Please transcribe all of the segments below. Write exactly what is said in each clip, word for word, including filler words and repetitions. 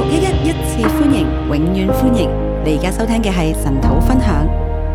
六一一一次歡迎，永遠歡迎！你而家收聽嘅係神土分享。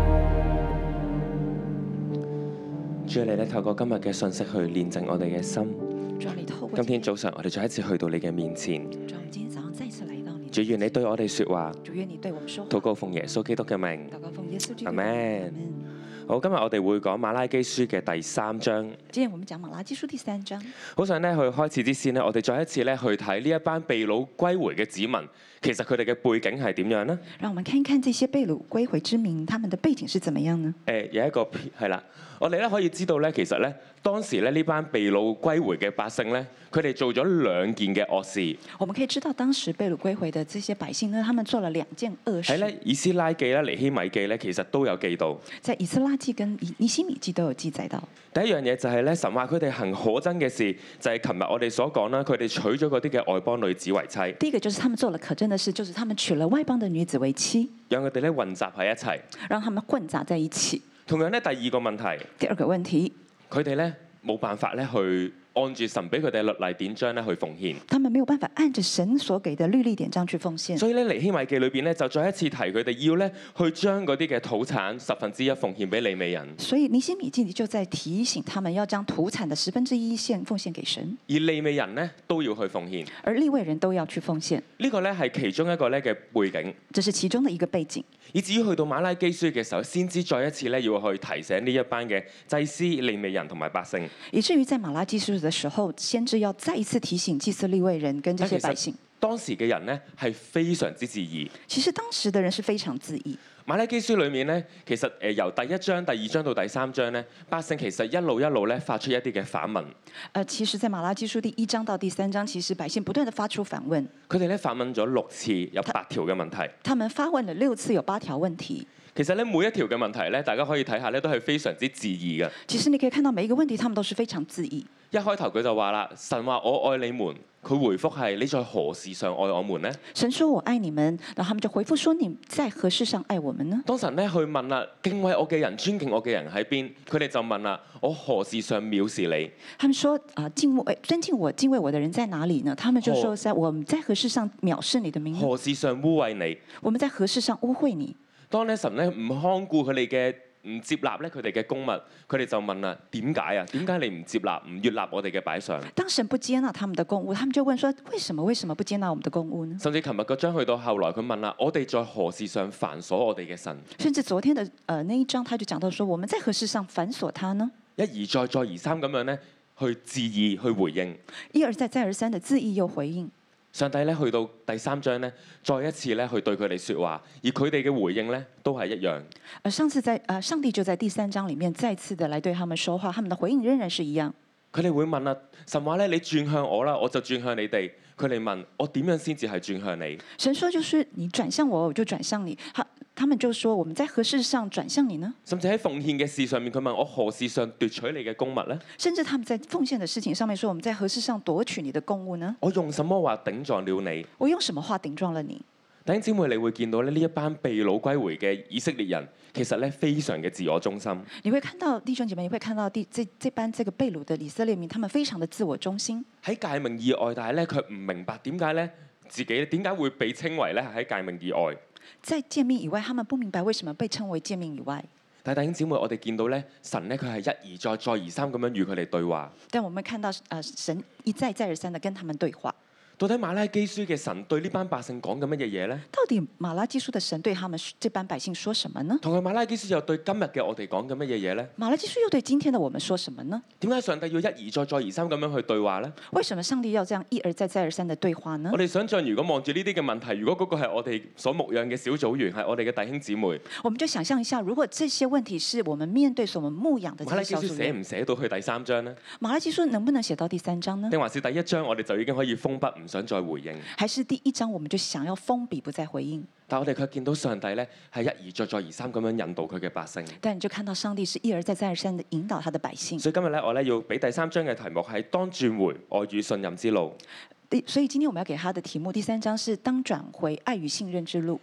主啊，你咧透過今日嘅信息去煉淨我哋嘅心。今天早上我哋再一次去到你嘅面前。 主，我們今天早上再次來到你。 主，願你對我哋說話。 主，願你對我們說話。 禱告奉耶穌基督嘅名。 禱告奉耶穌基督。 阿門。好，今日我哋會講馬拉基書嘅第三章。 今天我們講馬拉基書第三章。 好想咧去開始之前呢，我哋再一次咧去睇呢一班被擄歸回嘅子民，其實佢哋嘅背景係點樣呢？ 讓我們看一看這些被擄歸回之民，他們的背景是怎麼樣呢？ 誒、呃，有一個係啦，我哋咧可以知道咧，其實咧當時咧呢班被擄歸回嘅百姓咧，佢哋做咗兩件嘅惡事。 我們可以知道，當時被擄歸回的這些百姓呢，他們做了兩件惡事。 喺咧以斯拉記啦、尼希米記咧，其實都有記到。 在以斯拉記跟尼希米記都有記載到。 第一樣嘢就係咧，神話佢哋行可憎嘅事，就係琴日我哋所講啦，佢哋娶咗嗰啲嘅外邦女子為妻。 第一個就是他們做了可憎的事，就是他們娶了外邦的女子為妻， 讓佢哋咧混雜喺一齊， 讓他們混雜在一起。 同樣咧，第二個問題， 第二個問題， 佢哋咧冇辦法咧去按住神俾佢哋律例典章咧去奉獻， 他們沒有辦法按着神所給的律例典章去奉獻。 所以咧尼希米記裏邊咧就再一次提佢哋要咧去將嗰啲嘅土產十分之一奉獻俾利未人。 所以尼希米記就在提醒他們要將土產的十分之一獻奉獻給神， 而利未人呢都要去奉獻， 而利未人都要去奉獻。 呢個咧係其中一個咧嘅背景， 這是其中的一個背景。 以至於去到馬拉基書嘅時候，先知再一次咧要去提醒呢一班嘅祭司、利未人同埋百姓。 以至於在馬拉基書的時候，先知要再一次提醒祭司、利未人跟這些百姓。 當時嘅人呢係非常之自義。 其實當時的人是非常自義。 馬拉基書裏面呢，其實誒由第一章、第二章到第三章呢，百姓其實一路一路咧發出一啲嘅反問。 誒，其實，在馬拉基書第一章到第三章，其實百姓不斷地發出反問。 佢哋咧反問咗六次，有八條嘅問題。 他們發問了六次，有八條問題。 其實咧每一條嘅問題咧，大家可以睇下咧，都係非常之自義嘅。 其實你可以看到每一個問題，他們都是非常自義。 一開頭佢就話啦，神話我愛你們，佢回覆係你在何事上愛我們呢？ 神說我愛你們，然後他們就回覆說你在何事上愛我們呢？ 當神咧去問啦，敬畏我嘅人、尊敬我嘅人喺邊？佢哋就問啦，我何事上藐視你？ 他們說啊，敬畏尊敬我、敬畏我的人在哪裡呢？他們就說在我們在何事上藐視你的名？ 何事上污穢你？ 我們在何事上污穢你？ 當咧神咧唔看顧佢哋嘅唔接納咧佢哋嘅供物，佢哋就問啦，點解啊？點解你唔接納、唔悅納我哋嘅擺上？ 當神不接納他們的供物，他們就問說：為什麼？為什麼不接納我們的供物呢？ 甚至琴日嗰章去到後來，佢問啦：我哋在何事上煩瑣我哋嘅神？ 甚至昨天的呃那一章，他就講到說：我們在何事上煩瑣他呢？ 一而再、再而三咁樣咧，去自義去回應。 一而再、再而三的自義又回應。 上帝咧去到第三章咧，再一次咧去對佢哋説話，而佢哋嘅回應咧都係一樣。 而上次在呃上帝就在第三章裡面再次的來對他們說話，他們的回應仍然是一樣。佢哋會問啦，神話咧你轉向我啦，我就轉向你哋。佢哋問我點樣先至係轉向你？ 神說就是你轉向我，我就轉向你。他他們就說我們在何事上轉向你呢？ 甚至喺奉獻嘅事上面，佢問我何事上奪取你嘅供物呢？ 甚至他們在奉獻的事情上面說我們在何事上奪取你的供物呢？ 我用什麼話頂撞了你？ 我用什麼話頂撞了你？ 弟兄姊妹，你會見到咧呢一班被擄歸回嘅以色列人，其實咧非常嘅自我中心。 你會看到弟兄姐妹，你會看到第這這班這個被擄的以色列民，他們非常的自我中心。 喺誡命以外，但係咧佢唔明白點解咧自己點解會被稱為咧喺誡命以外。 在誡命以外，他們不明白為什麼被稱為誡命以外。 但係弟兄姊妹，我哋見到咧神咧佢係一而再、再而三咁樣與佢哋對話。 但我們看到，呃，神一再再而三的跟他們對話。 到底馬拉基書嘅神對呢班百姓講緊乜嘢嘢咧？ 到底馬拉基書的神對他們這班百姓說什麼呢？ 同埋馬拉基書又對今日嘅我哋講緊乜嘢嘢咧？ 馬拉基書又對今天的我們說什麼呢？ 點解上帝要一而再、再而三咁樣去對話咧？ 為什麼上帝要這樣一而再、再而三的對話呢？ 我哋想象如果望住呢啲嘅問題，如果嗰個係我哋所牧養嘅小組員，係我哋嘅弟兄姊妹， 我們就想象一下，如果這些問題是我們面對所我們牧養的這些小組員，馬拉基書寫唔寫到去第三章呢？ 馬拉基書能不能寫到第三章呢？ 定還是第一章我哋就已經可以封筆，唔想再回應？ 還是第一章我們就想要封筆不再回應？ 但我哋卻見到上帝咧係一而再再而三咁樣引導佢嘅百姓。 但你就看到上帝是一而再再而三的引導他的百姓。 所以今日咧我咧要俾第三章嘅題目係當轉回愛與信任之路。 所以今天我們要給他的題目第三章是當轉回愛與信任之路。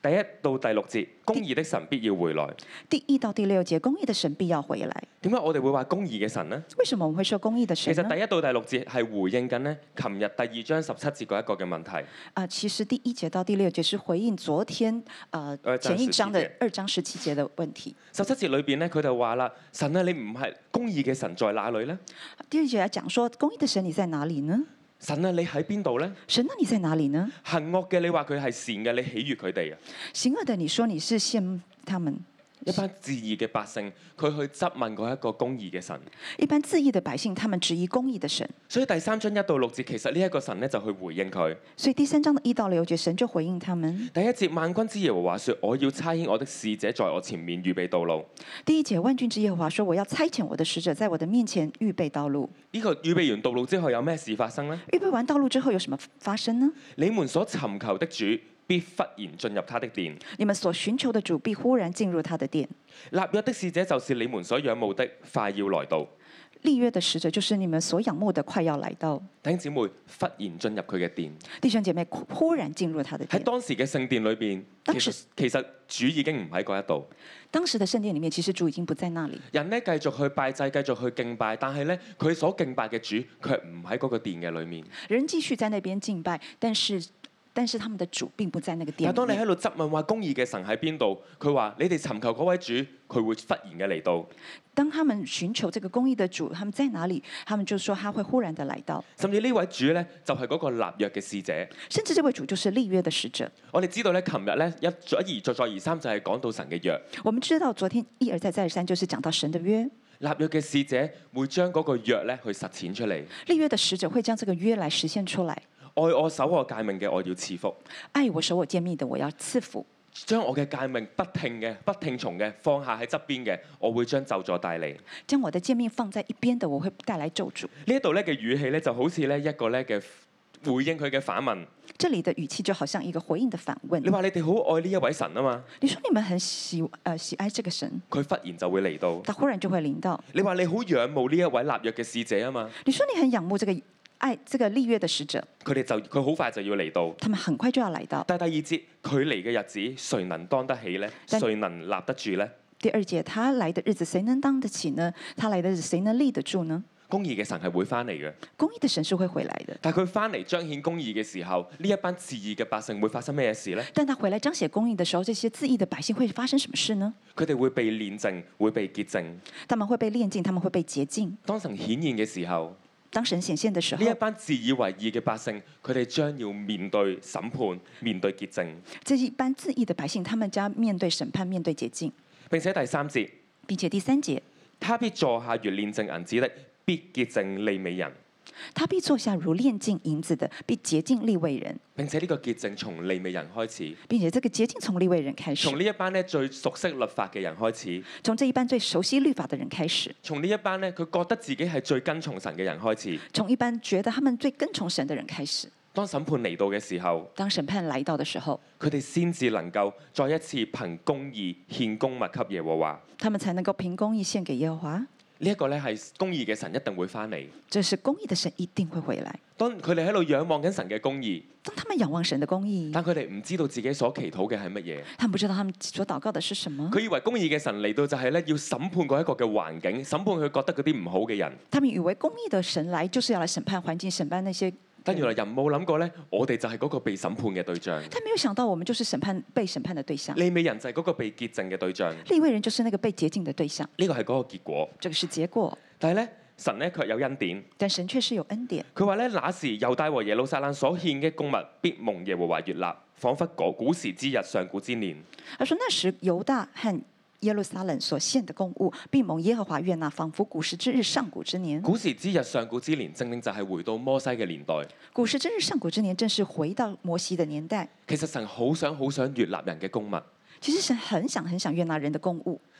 第一到第六節，公義的神必要回來。 第一到第六節，公義的神必要回來。 點解我哋會話公義嘅神呢？ 為什麼我們會說公義的神呢？ 其實第一到第六節係回應緊呢，琴日第二章十七節嗰一個嘅問題。 啊，其實第一節到第六節是回應昨天啊、呃、前一章的二章十七節的問題。 十七節裏邊呢，佢就話啦：神啊，你唔係公義嘅神在哪裏呢？ 第二節嚟講說，公義的神你在哪裡呢？ 神啊，你喺邊度呢？ 神啊，你在哪裡呢？ 行惡嘅你話佢係善嘅，你喜悅佢哋啊？ 行惡的你說你是羨慕他們。 一班自義嘅百姓，佢去質問嗰一個公義嘅神。 一般自義的百姓，他們質疑公義的神。 所以第三章一到六節，其實呢一個神呢，就去回應佢。 所以第三章的一到六節，神就回應他們。 第一節，萬軍之耶和華說：我要差遣我的使者在我前面預備道路。 第一節，萬軍之耶和華說：我要差遣我的使者在我的面前預備道路。 呢個預備完道路之後有咩事發生呢？ 預備完道路之後有什麼發生呢？ 你們所尋求的主必忽然進入他的殿。 你們所尋求的主必忽然進入他的殿。 立約的使者就是你們所仰慕的，快要來到。 立約的使者就是你們所仰慕的，快要來到。 弟兄姊妹，忽然進入佢嘅殿。 弟兄姐妹，忽然進入他的殿。 喺當時嘅聖殿裏邊，其實其實主已經唔喺嗰一度。 當時的聖殿裡面，其實主已經不在那裡。 人呢繼續去拜祭，繼續去敬拜，但係呢，佢所敬拜嘅主卻唔喺嗰個殿嘅裡面。 人繼續在那邊敬拜，但是但是他們的主並不在那個殿裡面。 但當你喺度質問話公義嘅神喺邊度，佢話你哋尋求嗰位主，佢會忽然嘅嚟到。 當他們尋求這個公義的主，他們在哪裡？他們就說他會忽然的來到。 甚至呢位主呢，就係嗰個立約嘅使者。 甚至這位主就是立約的使者。 我哋知道咧，琴日咧一一而再再而三就係講到神嘅約。 我們知道昨天一而再再而三就是講到神的約。 立約嘅使者會將嗰個約咧去實踐出嚟。 立約的使者會將這個約來實現出來。 愛我守我誡命嘅，我要賜福； 愛我守我誡命的，我要賜福。 將我嘅誡命不聽嘅、不聽從嘅放下喺側邊嘅，我會將咒詛帶嚟。 將我的誡命放在一邊的，我會帶來咒詛。 呢一度咧嘅語氣咧就好似咧一個咧嘅回應佢嘅反問。 這裡的語氣就好像一個回應的反問。 你話你哋好愛呢一位神啊嘛？ 你說你們很喜呃喜愛這個神， 佢忽然就會嚟到。 他忽然就會臨到。 你話你好仰慕呢一位立約嘅使者啊嘛？ 你說你很仰慕這個。愛這個立約的使者， 佢哋就佢好快就要嚟到， 他們很快就要來到。 但係第二節，佢嚟嘅日子，誰能當得起呢？誰能立得住呢？ 第二節，他來的日子，誰能當得起呢？他來的日子，誰能立得住呢？ 公義嘅神係會翻嚟嘅， 公義的神是會回來的。 但係佢翻嚟彰顯公義嘅時候，呢一班自義嘅百姓會發生咩事呢？ 但他回來彰顯公義的時候，這些自義的百姓會發生什麼事呢？ 佢哋會被煉淨，會被潔淨。 他們會被煉淨，他們會被潔淨。 當神顯現嘅時候。 當神顯現的時候， 呢一班自以為義嘅百姓，佢哋將要面對審判、面對潔淨。 這一班自義的百姓，他們將面對審判、面對潔淨。 並且第三節， 並且第三節， 他必坐下如煉淨銀子的，必潔淨利未人。 他必坐下如煉淨銀子的，必潔淨利未人。 並且呢個潔淨從利未人開始， 並且這個潔淨從利未人開始。 從呢一班咧最熟悉律法嘅人開始， 從這一班最熟悉律法嘅人開始。 從呢一班咧佢覺得自己係最跟從神嘅人開始， 從一般覺得他們最跟從神嘅人開始。 當審判嚟到嘅時候， 當審判來到嘅時候， 佢哋先至能夠再一次憑公義獻公物給耶和華， 他們才能夠憑公義獻給耶和華。 呢一個咧係公義嘅神一定會翻嚟， 這是公義的神一定會回來。 當佢哋喺度仰望緊神嘅公義， 當他們仰望神的公義， 但佢哋唔知道自己所祈禱嘅係乜嘢， 他們不知道他們所禱告的是什麼。 佢以為公義嘅神嚟到就係咧要審判嗰一個嘅環境，審判佢覺得嗰啲唔好嘅人。 他們以為公義的神來就是要來審判環境，審判那些。 但原來人冇諗過咧，我哋就係嗰個被審判嘅對象。 他沒有想到，我們就是審判被審判的對象。 利未人就係嗰個被潔淨嘅對象。 利未人就是那個被潔淨的對象。 呢個係嗰個結果。 這個是結果。 但係咧，神咧卻有恩典。 但神卻是有恩典。 佢話咧，那時猶大和耶路撒冷所獻嘅供物，必蒙耶和華悅納，彷彿古古時之日，上古之年。 他說：那時猶大和耶路撒冷所獻的供物，必蒙耶和華悅納，仿佛古時之日、上古之年。 古時之日、上古之年，正正就係回到摩西嘅年代。 古時之日、上古之年，正是回到摩西的年代。 其實神好想好想悅納人嘅供物。 其實神很想很想悅納人的供物。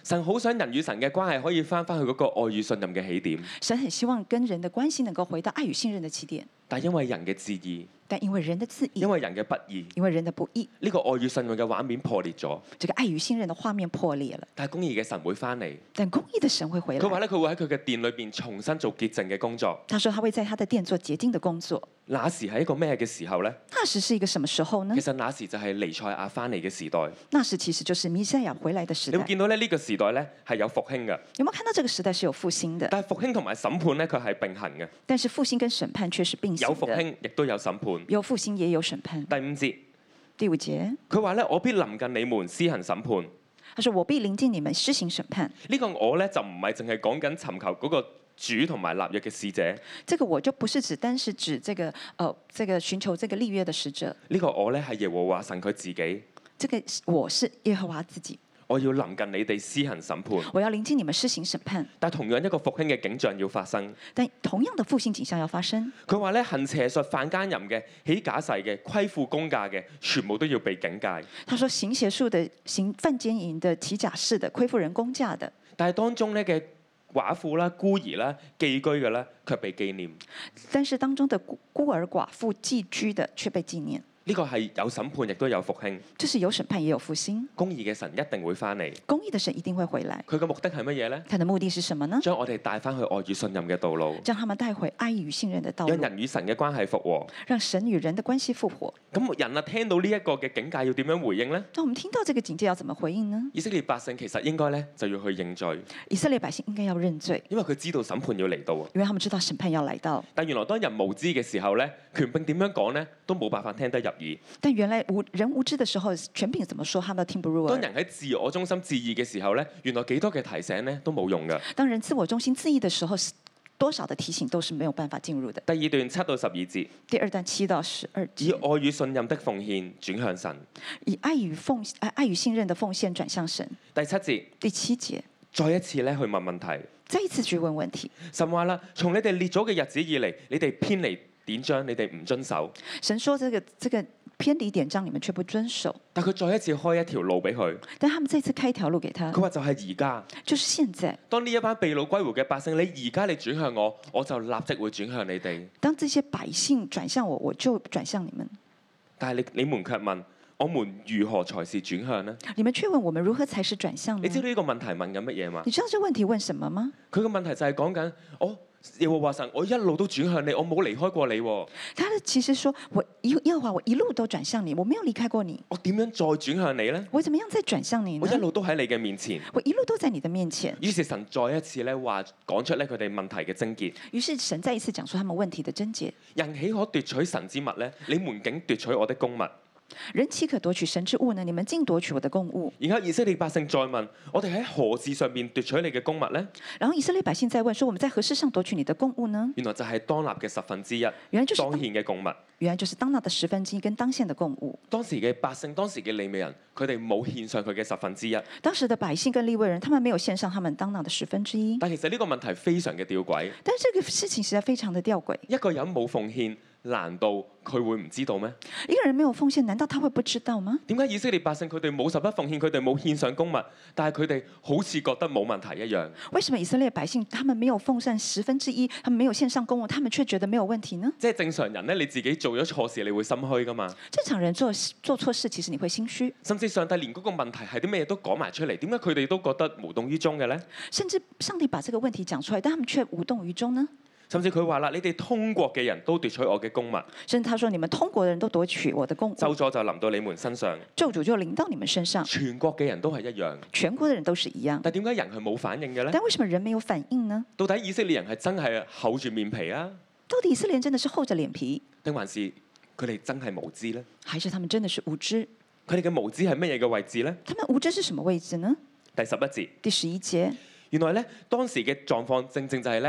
神好想人與神嘅關係可以翻返去嗰個愛與信任嘅起點， 神很希望跟人的關係能夠回到愛與信任的起點， 但因為人嘅自意， 但因為人的自意， 因為人嘅不義， 因為人的不義， 呢個愛與信任嘅畫面破裂咗。 這個愛與信任的畫面破裂了。 但係公義嘅神會翻嚟， 但公義的神會回來。 佢話咧，佢會喺佢嘅殿裏邊重新做潔淨嘅工作。 他說他會在他的殿做潔淨的工作。 那時係一個咩嘅時候呢？ 那時是一個什麼時候呢其？實那時就係彌賽亞翻嚟嘅時代。 那時其實就是彌賽亞回來的時代。 你會見到咧，呢個時代咧係有復興嘅， 有沒有看到這個時代是有復興的？ 但係復興同埋審判咧，佢係並行嘅。 但是復興跟審判卻是並行的。 有復興，亦都有審判。 有復興也有審判。 第五節， 第五節， 佢話咧：我必臨近你們施行審判。 他說：我必臨近你們施行審判。 呢個我咧就唔係淨係講緊尋求嗰個主同埋立約嘅使者。 這個我就不是指單是指這個，呃，這個尋求這個立約的使者。 呢個我咧係耶和華神佢自己。 這個我是耶和華自己。 我要臨近你哋施行審判。 我要臨近你們施行審判。 但同樣一個復興嘅景象要發生。 但同樣的復興景象要發生。 佢話咧，行邪術、犯奸淫嘅、起假誓嘅、虧負公價嘅，全部都要被警戒。 他說行邪術的、行犯奸淫的、起假誓的、虧負人公價的。 但係當中咧嘅寡婦啦、孤兒啦、寄居嘅咧，卻被紀念。 但是當中的孤孤兒寡婦寄居的卻被紀念。 呢個係有審判，亦都有復興。 這是有審判，也有復興。 公義嘅神一定會翻嚟。 公義的神一定會回來。 佢嘅目的係乜嘢呢？ 他的目的是什麼呢？ 將我哋帶翻去愛與信任嘅道路， 將他們帶回愛與信任的道路， 讓人與神嘅關係復和， 讓神與人的關係復活。 咁人啊，聽到呢一個嘅警戒要點樣回應呢？ 那我們聽到這個警戒要怎麼回應呢？ 以色列百姓其實應該咧就要去認罪， 以色列百姓應該要認罪， 因為佢知道審判要嚟到啊。 因為他們知道審判要來到。 但原來當人無知嘅時候咧，權柄點樣講咧，都冇辦法聽得入耳。 但原來無人無知的時候，權柄怎麼說，他們都聽不入耳。 當人喺自我中心自義嘅時候咧，原來幾多嘅提醒咧都冇用㗎。 當人自我中心自義的時候，多少的提醒都是沒有辦法進入的。 第二段七到十二節， 第二段七到十二節， 以愛與信任的奉獻轉向神。 以愛與奉愛愛與信任的奉獻轉向神。 第七節， 第七節， 再一次咧去問問題。 再一次去問問題。 神話啦，從你哋列祖嘅日子以嚟，你哋偏離典章，你哋唔遵守。 神說：這個這個偏離典章，你們卻不遵守。 但佢再一次開一條路俾佢。 但他們再次開一條路給他。 佢話就係而家， 就是現在。 當呢一班被擄歸回嘅百姓，你而家你轉向我，我就立即會轉向你哋。 當這些百姓轉向我，我就轉向你們。 但係你你們卻問，我們如何才是轉向呢？ 你們卻問我們如何才是轉向呢？ 你知道呢個問題問緊乜嘢嘛？ 你知道這個問題問什麼嗎？ 佢個問題就係講緊我耶和華神，我一路都轉向你，我冇離開過你。 他的其實說，我耶和華我一路都轉向你，我沒有離開過你。 我點樣再轉向你呢？ 我怎麼樣再轉向你呢？ 我一路都喺你嘅面前。 我一路都在你的面前。 於是神再一次咧話講出咧佢哋問題嘅症結。 於是神再一次講出他們問題的症結。 人豈可奪取神之物呢？你們竟奪取我的公物。 人豈可奪取神之物呢？你們竟奪取我的公物。 然後以色列百姓再問：我哋喺何事上面奪取你嘅公物呢？ 然後以色列百姓再問：說我們在何事上奪取你的公物呢？ 原來就係當納嘅十分之一， 原來就是當獻嘅供物。 原來就是當納的十分之一跟當獻的供物。 當時嘅百姓，當時嘅利未人，佢哋冇獻上佢嘅十分之一。 當時的百姓跟利未人，他們沒有獻上他們當納的十分之一。 但其實呢個問題非常嘅吊詭。 但是這個事情實在非常的吊詭。 一個人冇奉獻，難道佢會唔知道咩？ 一個人沒有奉獻，難道他會不知道嗎？ 點解以色列百姓佢哋冇十一奉獻，佢哋冇獻上供物，但係佢哋好似覺得冇問題一樣？ 為什麼以色列百姓他們沒有奉獻十分之一，他們沒有獻上供物，他們卻覺得沒有問題呢？ 即係正常人咧，你自己做咗錯事，你會心虛噶嘛？ 正常人做做錯事，其實你會心虛。 甚至上帝連嗰個問題係啲咩都講埋出嚟，點解佢哋都覺得無動於衷嘅咧？ 甚至上帝把這個問題講出來，但他們卻無動於衷呢？ 甚至佢話啦：你哋通國嘅人都奪取我嘅公物。 甚至他說：你們通國嘅人都奪取我的公物。 咒詛就臨到你們身上。 咒詛就臨到你們身上。 全國嘅人都係一樣。 全國嘅人都是一樣。 但點解人係冇反應嘅咧？ 但為什麼人沒有反應呢？ 到底以色列人係真係厚住面皮啊？ 到底以色列人真的是厚着臉皮， 定還是佢哋真係無知咧？ 還是他們真的是無知？ 佢哋嘅無知係乜嘢嘅位置咧？ 他們無知是什麼位置呢？ 第十一節。 第十一節。 原來咧當時嘅狀況正正就係咧。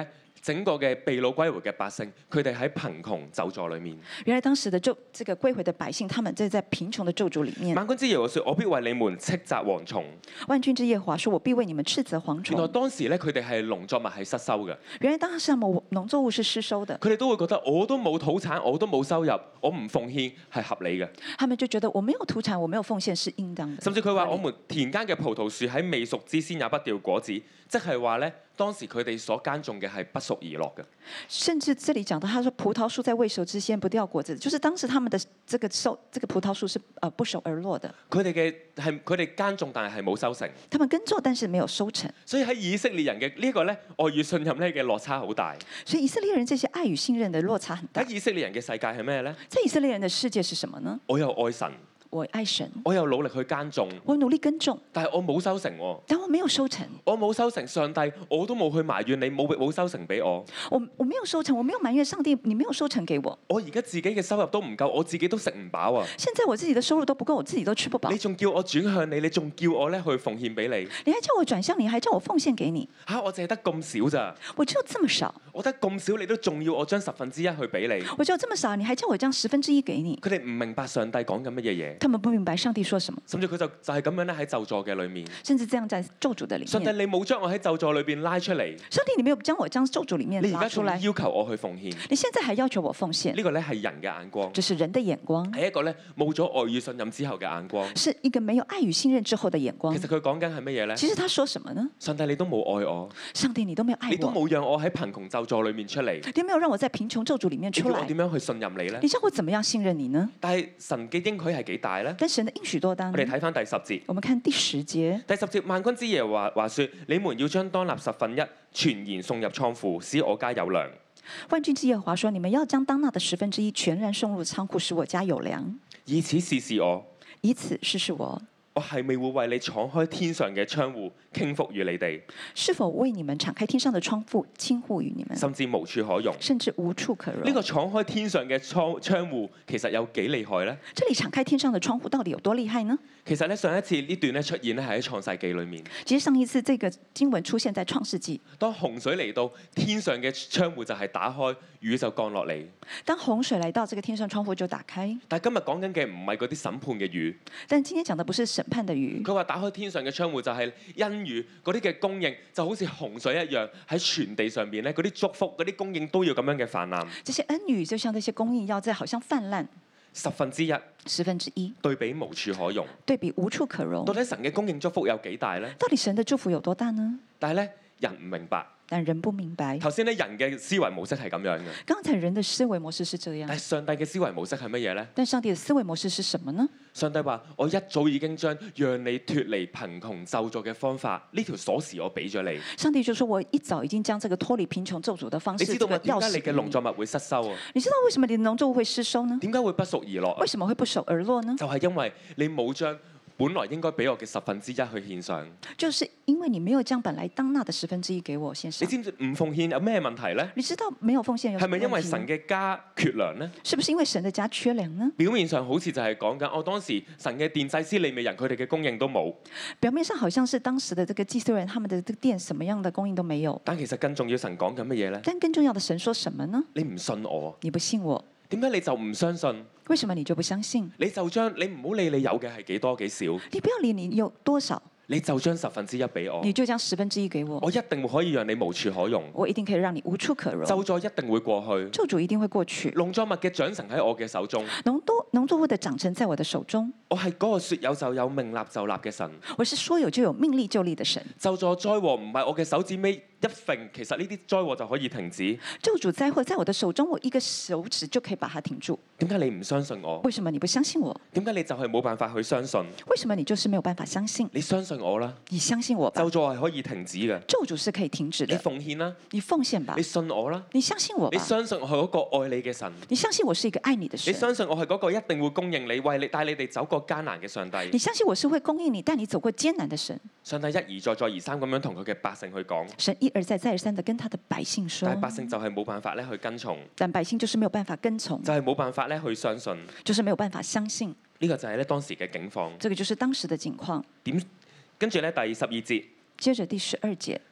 整個嘅被擄歸回嘅百姓，佢哋喺貧窮咒詛裏面。 原來當時的咒，這個歸回的百姓，他們就在貧窮的咒詛裡面。 萬軍之耶和華說：我必為你們斥責蝗蟲。 萬軍之耶和華說：我必為你們斥責蝗蟲。 原來當時咧，佢哋係農作物係失收嘅。 原來當時他們農作物是失收的。 佢哋都會覺得我都冇土產，我都冇收入，我唔奉獻係合理嘅。 他們就覺得我沒有土產，我沒有奉獻是應當的。 甚至佢話：我們田間嘅葡萄樹喺未熟之先也不掉果子，即係話咧，當時佢哋所耕種嘅係不熟而落嘅。 甚至這裡講到，他說葡萄樹在未熟之先不掉果子，就是當時他們的這個收，這個葡萄樹是呃不熟而落的。 佢哋嘅係佢哋耕種，但係係冇收成。 他們耕種，但是沒有收成。 所以喺以色列人嘅呢個咧愛與信任咧嘅落差好大。 所以以色列人這些愛與信任的落差很大。 喺以色列人嘅世界係咩咧？ 在以色列人的世界是什麼呢？ 我又愛神。 我愛神， 我有努力去耕種， 我努力耕種， 但係我冇收成喎。 但我沒有收成， 我冇收成，上帝我都冇去埋怨你冇冇收成俾我。 我我沒有收成，我沒有埋怨上帝，你沒有收成給我。 我而家自己嘅收入都唔夠，我自己都食唔飽啊。 現在我自己的收入都不夠，我自己都吃不飽。 你仲叫我轉向你，你仲叫我咧去奉獻俾你。 你還叫我轉向你，還叫我奉獻給你。 嚇、啊！我淨係得咁少咋？ 我只有這麼少。 我得咁少，你都仲要我將十分之一去俾你。 我只有這麼少，你還叫我將十分之一給你。 佢哋唔明白上帝講緊乜嘢嘢。 他們不明白上帝說什麼。 甚至佢就就係咁樣咧喺咒詛嘅裏面。 甚至這樣在咒詛的裡面。 上帝你冇將我喺咒詛裏邊拉出嚟。 上帝你沒有將我將咒詛裡面拉出來。 你而家仲要求我去奉獻。 你現在還要求我奉獻。 呢個咧係人嘅眼光。 這是人的眼光。 係一個咧冇咗愛與信任之後嘅眼光。 是一個沒有愛與信任之後的眼光。 其實佢講緊係乜嘢咧？ 其實他說什麼呢？ 上帝你都冇愛我。 上帝你都沒有愛我。 你都冇讓我喺貧窮咒詛裏面出嚟。 你沒有讓我在貧窮咒詛裡面出來。 你叫我點樣去信任你咧？ 你叫我怎麼樣信任你呢？ 但係神嘅應許係幾大咧？ 但神的應許多大呢？ 我哋睇翻第十節。 我們看第十節。 第十節，萬軍之耶和華話說：你們要將當納十分一全然送入倉庫，使我家有糧。 萬軍之耶和華說：你們要將當納的十分之一全然送入倉庫，使我家有糧。 以此試試我。 以此試試我。 我係咪會為你敞開天上嘅窗戶，傾福於你哋？ 是否為你們敞開天上的窗戶，傾福於你們？ 甚至無處可容。 甚至無處可容。 呢個敞開天上嘅窗窗戶，其實有幾厲害呢？ 這裡敞開天上的窗戶到底有多厲害呢？ 其實咧，上一次呢段咧出現咧係喺創世記裏面。 其實上一次這個經文出現在創世記。 當洪水嚟到，天上嘅窗戶就係打開，雨就降落嚟。 當洪水來到，這個天上窗戶就打開。 但係今日講緊嘅唔係嗰啲審判嘅雨。 但今天講的不是審判的雨。 佢話打開天上嘅窗戶就係恩雨，嗰啲嘅供應就好似洪水一樣喺全地上邊咧，嗰啲祝福、嗰啲供應都要咁樣嘅泛濫。 這些恩雨就像這些供應要在好像泛濫。 十分之一， 十分之一， 對比無處可容， 對比無處可容。 到底神嘅供應祝福有幾大呢？ 到底神的祝福有多大呢？ 但係咧，人唔明白。 但人不明白。 頭先咧，人嘅思維模式係咁樣嘅。 剛才人的思維模式是這樣。 但係上帝嘅思維模式係乜嘢咧？ 但上帝嘅思維模式是什麼呢？ 上帝話：我一早已經將讓你脫離貧窮咒詛嘅方法，呢條鎖匙我俾咗你。 上帝就說：我一早已經將這個脫離貧窮咒詛的方式， 你知道嗎？點解你嘅農作物物會失收啊？ 你知道為什麼你的農作物會失收呢？ 點解會不熟而落？ 為什麼會不熟而落呢？ 就係因為你冇將本來應該俾我嘅十分之一去獻上， 就是因為你沒有將本來當納的十分之一給我獻上。 你知唔知唔奉獻有咩問題咧？ 你知道沒有奉獻有什麼問題？ 係咪因為神嘅家缺糧呢？ 是不是因為神的家缺糧呢？ 表面上好似就係講緊，我當時神嘅殿祭司利未人佢哋嘅供應都冇。 表面上好像是當時的這個祭司人，他們的這個殿什麼樣的供應都沒有。 但其實更重要，神講緊乜嘢咧？ 但更重要的，神說什麼呢？ 你唔信我， 你不信我。 點解你就唔相信？ 為什麼你就不相信？ 你就將你唔好理你有嘅係幾多幾少， 你不要理你有多少， 你就將十分之一俾我， 你就將十分之一給我， 我一定可以讓你無處可容， 我一定可以讓你無處可容， 咒詛一定會過去， 咒詛一定會過去， 農作物嘅長成喺我嘅手中， 農多農作物的長成在我的手中， 我係嗰個說有就有命立就立嘅神， 我是說有就有命立就立的神， 咒詛災禍唔係我嘅手指尾一揈，其實呢啲災禍就可以停止。 咒詛災禍在我的手中，我一個手指就可以把它停住。 點解你唔相信我？ 為什麼你不相信我？ 點解你就係冇辦法去相信？ 為什麼你就是沒有辦法相信？ 你相信我啦， 你相信我吧。 咒詛係可以停止嘅， 咒詛是可以停止的。 你奉獻啦， 你奉獻吧。 你信我啦， 你相信我吧。 你相信我係嗰個愛你嘅神。 你相信我是一個愛你的神。 你相信我係嗰個一定會供應你、為你帶你哋走過艱難嘅上帝。 你相信我是會供應你、帶你走過艱難的神。 上帝一而再、再而三咁樣同佢嘅百姓去講。 神一而再、再而三的跟他的百姓說。 但係百姓就係冇辦法咧去跟從。 但百姓就是沒有辦法跟從。 就係冇辦法咧去相信。 就是沒有辦法相信。 呢個就係咧當時嘅境況。 這個就是當時的境況。 點？跟住咧第十二節。 接着第十二節，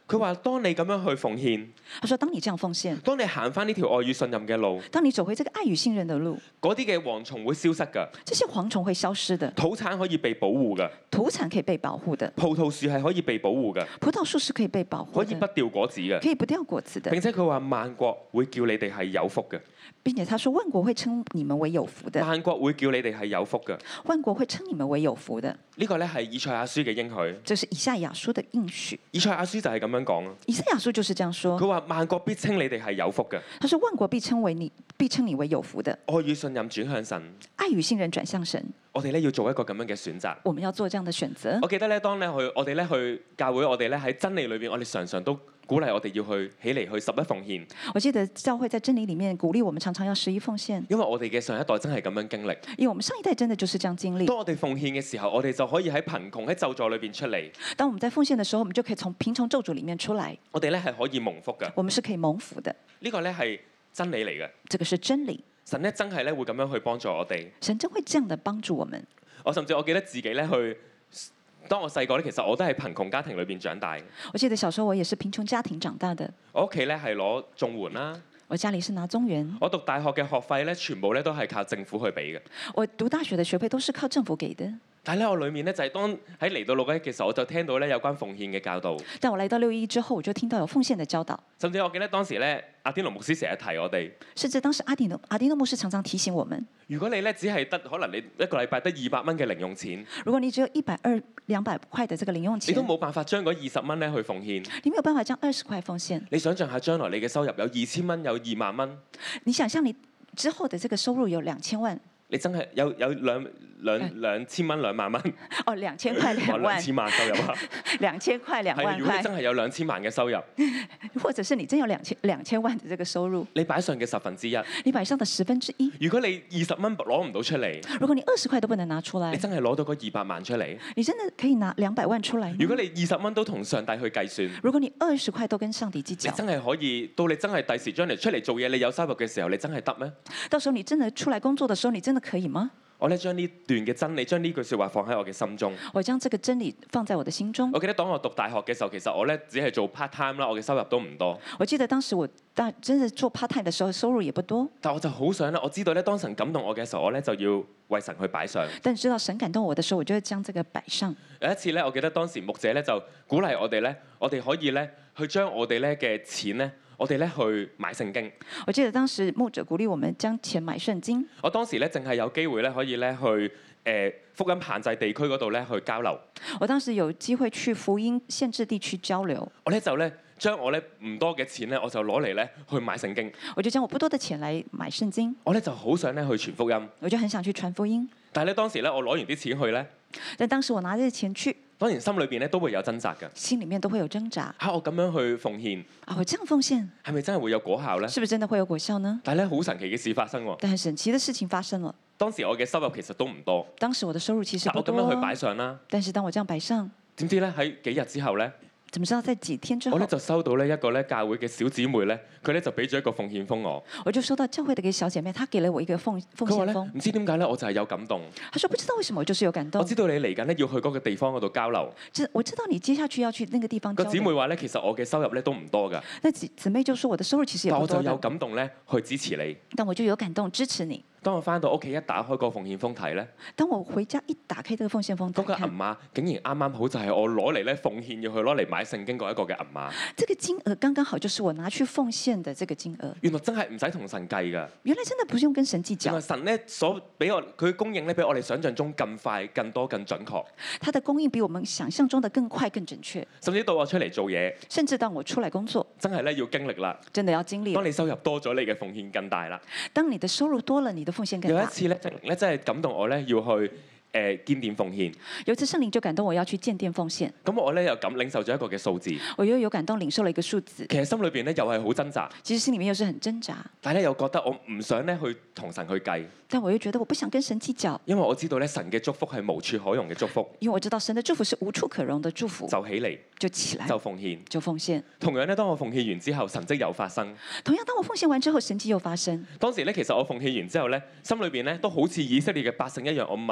佢話：當你咁樣去奉獻， 他說：當你這樣奉獻， 當你行翻呢條愛與信任嘅路， 當你走回這個愛與信任的路， 嗰啲嘅蝗蟲會消失㗎， 這些蝗蟲會消失的， 土產可以被保護㗎， 土產可以被保護的， 葡萄樹係可以被保護㗎， 葡萄樹是可以被保護的， 可以不掉果子嘅。 可以不掉果子的。 並且佢話萬國會叫你哋係有福嘅， 並且他說萬國會稱你們為有福的， 萬國會叫你哋係有福嘅。 萬國會稱你們為有福的。 呢個咧係以賽亞書嘅應許。 這是以賽亞書的應許。 以賽亞書就係咁樣講啊。 以賽亞書就是這樣說。 佢話萬國必稱你哋係有福嘅。 他說萬國必稱為你，必稱你為有福的。 愛與信任轉向神。 愛與信任轉向神。 我哋咧要做一個咁樣嘅選擇。 我們要做這樣的選擇。 我記得咧，當咧去我哋咧去教會，我哋咧喺真理裏邊，我哋常常都鼓勵我哋要去起嚟去十一奉獻。 我記得教會在真理裡面鼓勵我們常常要十一奉獻。 因為我哋嘅上一代真係咁樣經歷。 因為我們上一代真的就是這樣經歷。 當我哋奉獻嘅時候，我哋就可以喺貧窮喺咒詛裏邊出嚟。 當我們在奉獻的時候，我們就可以從貧窮咒詛裡面出來。 我哋咧係可以蒙福嘅。 我們是可以蒙福的。 呢個咧係真理嚟嘅。 這個是真理。 神咧真係咧會咁樣去幫助我哋。 神真會這樣的幫助我們。 我甚至我記得自己咧去，當我細個咧，其實我都係貧窮家庭裏邊長大。 我記得小時候我也是貧窮家庭長大的。 我屋企咧係攞綜援啦。 我家裡是拿綜援。 我讀大學嘅學費咧，全部咧都係靠政府去俾嘅。 我讀大學嘅學費都是靠政府給的。 但係咧，我裡面咧就係當喺嚟到六一嘅時候，我就聽到咧有關奉獻嘅教導。 但我嚟到六一之後，我就聽到有奉獻嘅教導。 甚至我記得當時咧，阿天龍牧師成日提我哋。 甚至當時阿迪諾阿迪諾牧師常常提醒我們： 如果你咧只係得可能你一個禮拜得二百蚊嘅零用錢， 如果你只有一百二兩百塊嘅這個零用錢， 你都冇辦法將嗰二十蚊咧去奉獻。 你沒有辦法將二十塊奉獻。 你想象下將來你嘅收入有二千蚊，有二萬蚊。 你想象你之後的這個收入有兩千萬。 你真係有有兩兩兩千蚊兩萬蚊。 哦，兩千塊兩萬。 兩千萬收入啊！ 兩千塊兩萬塊。 如果你真係有兩千萬嘅收入， 或者是你真有兩千兩千萬嘅這個收入， 你擺上嘅十分之一。 你擺上的十分之一。 如果你二十蚊攞唔到出嚟， 如果你二十塊都不能拿出來， 你真係攞到嗰二百萬出嚟， 你真的可以拿兩百萬出來。 如果你二十蚊都同上帝去計算， 如果你二十塊都跟上帝計較， 你真係可以到你真係第時將來出嚟做嘢，你有收入嘅時候，你真係得咩？ 到時候你真的出來工作的時候，你真的可以嗎？ 我咧將呢段嘅真理，將呢句説話放喺我嘅心中。 我將這個真理放在我的心中。 我記得當我讀大學嘅時候，其實我咧只係做 part time 啦，我嘅收入都唔多。 我記得當時我大真係做 part time 嘅時候，收入也不多。 但我就好想咧，我知道咧，當神感動我嘅時候，我咧就要為神去擺上。 但知道神感動我嘅時候，我就會將這個擺上。 有一次咧，我記得當時牧者咧就鼓勵我哋咧，我哋可以咧去將我哋咧嘅錢咧。我哋咧去買聖經。 我記得當時牧者鼓勵我們將錢買聖經。 我當時咧淨係有機會咧可以咧去誒、呃、福音限制地區嗰度咧去交流。 我當時有機會去福音限制地區交流。 我咧就咧將我咧唔多嘅錢咧，我就攞嚟咧去買聖經。 我就將我不多嘅錢嚟買聖經。 我咧就好想咧去傳福音。 我就很想去傳福音。 但係咧當時咧我攞完啲錢去咧。 但當時我拿呢啲錢去。 當然心裏邊咧都會有掙扎嘅， 心裡面都會有掙扎。 嚇、啊、我咁樣去奉獻， 啊我這樣奉獻， 係咪真係會有果效咧？ 是不是真的會有果效呢？ 但係咧好神奇嘅事發生喎。 但係神奇嘅事情發生了。 當時我嘅收入其實都唔多。 當時我的收入其實不多。 但我咁樣去擺上啦。 但是當我這樣擺上， 點知咧喺幾日之後咧？ 怎麼知道在幾天之後？ 我咧就收到咧一個咧教會嘅小姊妹咧，佢咧就俾咗一個奉獻封我。 我就收到教會嘅一個小姐妹，她給了我一個奉奉獻封。 唔知點解咧，我就係有感動。 她說：不知道為什麼，我就是有感動。 我知道你嚟緊咧要去嗰個地方嗰度交流。 我知道你接下去要去那個地方交流。 個姊妹話咧，其實我嘅收入咧都唔多㗎。 那姊姊妹就說：我的收入其實也不多。 但我就有感動咧去支持你。 但我就有感動支持你。 當我翻到屋企一打開個奉獻封睇咧， 當我回家一打開這個奉獻封， 嗰個銀碼竟然啱啱好就係我攞嚟咧奉獻要去攞嚟買聖經嗰一個嘅銀碼。 這個金額剛剛好就是我拿去奉獻的這個金額。 原來真係唔使同神計㗎。 原來真的不用跟神計較。 原來神咧所俾我佢供應咧比我哋想象中更快、更多、更準確。 他的供應比我們想象中的更快、更準確。 甚至到我出嚟做嘢， 甚至當我出來工作， 真係咧要經歷啦。真的要經歷。 當你收入多咗，你嘅奉獻更大啦。 當你的收入多了，你的奉獻更大。 有一次咧，咧真係感動我咧，要去誒建殿奉獻。 有一次聖靈就感動我要去建殿奉獻。 咁我咧又感領受咗一個嘅數字。 我又有感動領受了一個數字。 其實心裏邊咧又係好掙扎。 其實心裡面又是很掙扎。 但係咧又覺得我唔想咧去同神去計。 但我又覺得我不想跟神計較。 因為我知道咧神嘅祝福係無處可容嘅祝福。 因為我知道神嘅祝福是無處可容嘅祝福。 就起嚟。 就起來。 就奉獻。 就奉獻。 同樣咧，當我奉獻完之後，神蹟又發生。 同樣當我奉獻完之後，神蹟又發生。 當時咧，其實我奉獻完之後咧，心裏邊咧都好似以色列嘅百姓一樣，我問一啲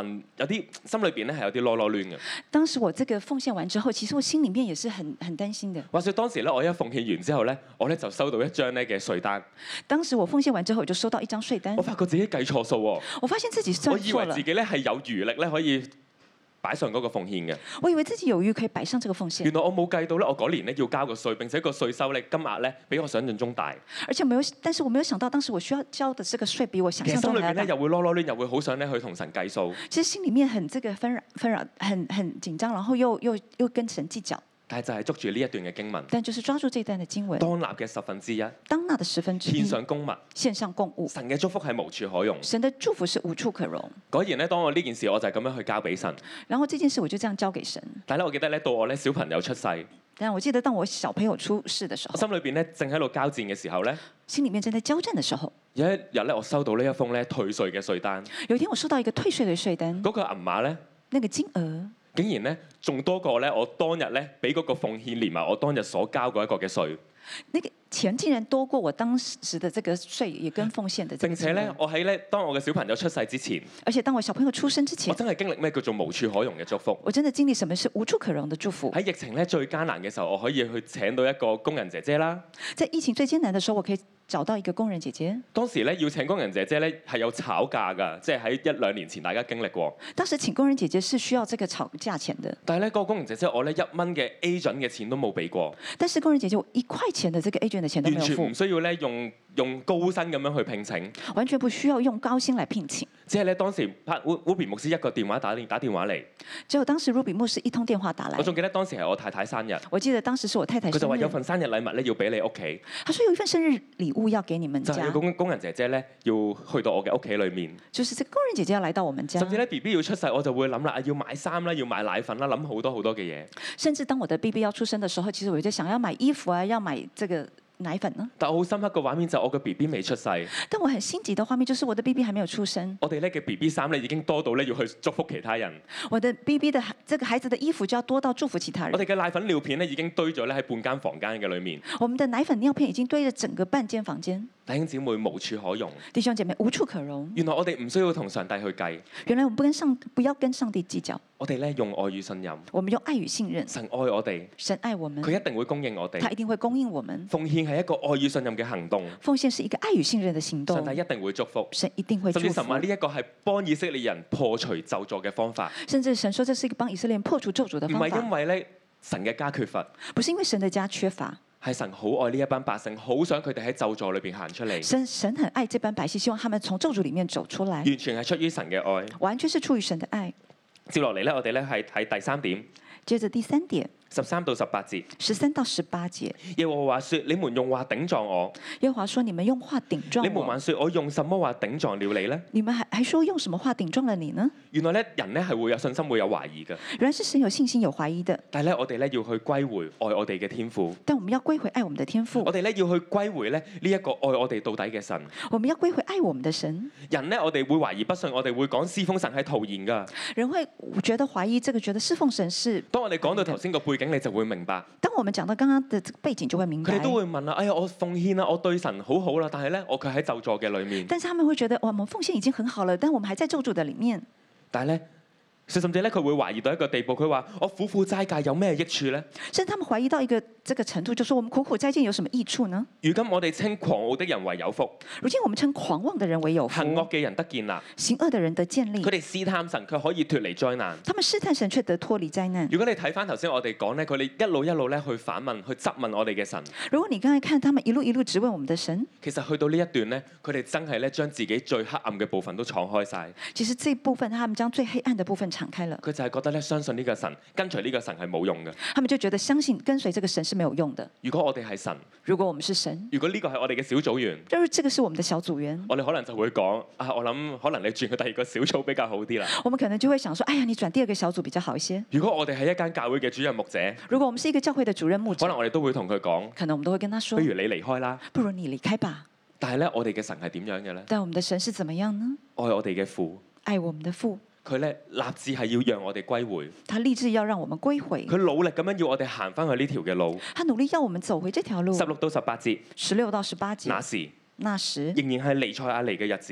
啲心裏邊咧係有啲囉囉攣嘅。 當時我這個奉獻完之後，其實我心裡面也是很很擔心的。 話說當時咧，我一奉獻完之後咧，我咧就收到一張咧嘅稅單。 當時我奉獻完之後，我就收到一張稅單我。發覺自己計錯數喎。 我發現自己算我以錯了為自。己咧係有餘力咧可以擺上嗰個奉獻嘅。 我以為自己有餘可以擺上這個奉獻原，來我冇計到咧，我嗰年咧要交個稅，並且個稅收咧金額咧比我想象中大。 而且沒有，但是我沒有想到，當時我需要交的這個稅比我想其實象中還要大。 心裏邊咧又會囉囉攣，又會好想咧去同神計數。 其實心裡面很這個紛擾紛擾，很很緊張，然後又又又跟神計較。 但係就係捉住呢一段嘅經文， 但就是抓住這段的經文， 當納嘅十分之一， 當納的十分之一獻上供物， 獻上供物， 神嘅祝福係無處可容。 神的祝福是無處可容。 果然咧，當我呢件事我就係咁樣去交俾神。 然後這件事我就這樣交給神。 但係咧，我記得咧到我咧小朋友出世， 但我記得當我小朋友出世的時候， 我心裏邊咧正喺度交戰嘅時候咧， 心裡面正在交戰的時候， 有一日咧我收到呢一封咧退稅嘅稅單， 有一天我收到一個退稅的稅單， 嗰個銀碼咧那個金額竟然咧仲多過咧我當日咧俾嗰個奉獻連埋我當日所交嗰一個嘅稅。 那個錢竟然多過我當時的這個稅，也跟奉獻的這個金額。 並且咧，我喺咧當我嘅小朋友出世之前， 而且當我小朋友出生之前我，真係經歷咩叫做無處可容嘅祝福。 我真的經歷什麼是無處可容的祝福。 喺疫情咧最艱難嘅時候，我可以去請到一個工人姐姐啦。 在疫情最艱難的時候，我可以找到一個工人姐姐。 當時咧要請工人姐姐咧係有炒價㗎，即係喺一兩年前大家經歷過。 當時請工人姐姐是需要這個炒價錢的， 但係咧嗰個工人姐姐我咧一蚊嘅 agent 嘅錢都冇俾過， 但是工人姐姐我一塊錢的這個 agent 的錢都沒有付完全唔，需要咧用用高薪咁樣去聘請， 完全不需要用高薪來聘請。 只係咧當時拍 Ruby 牧師一個電話打電打電話嚟， 只有當時 Ruby 牧師一通電話打來我，仲記得當時係我太太生日， 我記得當時是我太太佢就生日， 話有份生日禮物咧要俾你屋企， 他說有一份生日禮物要給你們家就係要，工工人姐姐咧要去到我嘅屋企裏面， 就是這個工人姐姐要來到我們家甚，至咧 B B 要出世我就會諗啦，啊要買衫啦，要買奶粉啦，諗好多好多嘅嘢。 甚至當我的 B B 要出生的時候，其實我就想要買衣服啊，要買這個奶粉呢。 但我好深刻嘅畫面就係我嘅 B B 未出世， 但我很心急的畫面就是我的 B B 還沒有出生， 我哋咧嘅 B B 衫咧已經多到咧要去祝福其他人， 我的 B B 的這個孩子的衣服就要多到祝福其他人， 我哋嘅奶粉尿片咧已經堆咗咧喺半間房間嘅裏面。 我們的奶粉尿片已經堆了整個半間房間， 弟兄姊妹無處可容， 弟兄姐妹無處可容。 原來我哋唔需要同上帝去計， 原來我們不跟上不要跟上帝計較， 我哋咧用愛與信任， 我們用愛與信任， 神愛我哋， 神愛我們， 佢一定會供應我哋。 他一定會供應我們。 奉獻係一個愛與信任嘅行動， 奉獻是一個愛與信任的行動， 上帝一定會祝福。 神一定會祝福甚至神。話呢一個係幫以色列人破除咒詛嘅方法， 甚至神說這是一個幫以色列人破除咒詛的唔係因方法， 為咧神嘅家缺乏， 不是因為神的家缺乏， 係神好愛呢一班百姓，好想佢哋喺咒詛裏邊行出嚟， 神神很愛這班百姓，希望他們從咒詛裡面走出來， 完全係出於神嘅愛。 完全是出於神的愛。 接落嚟咧，我哋咧係睇第三點， 接着第三點， 十三到十八節。 十三到十八節， 耶和華說：你們用話頂撞我， 耶和華說：你們用話頂撞我你們還，說我用什麼話頂撞了你呢？ 你們還還說用什麼話頂撞了你呢？ 原來咧人咧係會有信心，會有懷疑嘅。 原來是神有信心有懷疑的， 但係咧，我哋咧要去歸回愛我哋嘅天父， 但我們要歸回愛我們的天父我，哋咧要去歸回咧呢一個愛我哋到底嘅神。 我們要歸回愛我們的神。 人咧，我哋會懷疑不信，我哋會講侍奉神係徒然噶。 人會覺得懷疑這個，覺得侍奉神是。 當我哋講到頭先個背景，你就會明白。 當我們講到剛剛的這個背景，就會明白。 佢哋都會問啦：哎呀，我奉獻啦，我對神好好啦，但係咧，我卻喺咒詛嘅裏面。 但是他們會覺得，哇，我們奉獻已經很好了，但我們還在咒詛的裡面。 但係咧，甚至咧，佢會懷疑到一個地步，佢話：我苦苦齋戒有咩益處咧？ 甚至他們懷疑到一個這個程度，就說我們苦苦齋戒有什麼益處呢？ 如今我哋稱狂傲的人為有福， 如今我們稱狂妄的人為有福， 行惡嘅人得建立。 行惡的人得建立佢。哋試探神，卻可以脱離災難。 他們試探神，卻得脫離災難。 如果你睇翻頭先我哋講咧，佢哋一路一路咧去反問、去質問我哋嘅神。 如果你剛才看他們一路一路質問我們的神， 其實去到呢一段咧，佢哋真係咧將自己最黑暗嘅部分都敞開晒。 其實這部分他們將最黑暗的部分敞開了。 佢就係覺得咧，相信呢個神，跟隨呢個神係冇用嘅。 他們就覺得相信跟隨這個神是沒有用的。 如果我哋係神， 如果我們是神， 如果呢個係我哋嘅小組員， 就是這個是我們的小組員， 我哋可能就會講啊，我諗可能你轉去第二個小組比較好啲啦。 我們可能就會想說，哎呀，你轉第二個小組比較好一些。 如果我哋係一間教會嘅主任牧者， 如果我們是一個教會的主任牧者， 可能我哋都會同佢講， 可能我們都會跟他說不，如你離開啦。 不如你離開吧。 但係咧，我哋嘅神係點樣嘅咧？ 但我們的神是怎麼樣呢？ 愛我哋嘅父， 愛我們的父， 佢咧立志係要讓我哋歸回， 他立志要讓我們歸回， 佢努力咁樣要我哋行翻去呢條嘅路。 他努力要我們走回這條路。 十六到十八節， 十六到十八節， 那時那時仍然係彌賽亞嚟嘅日子，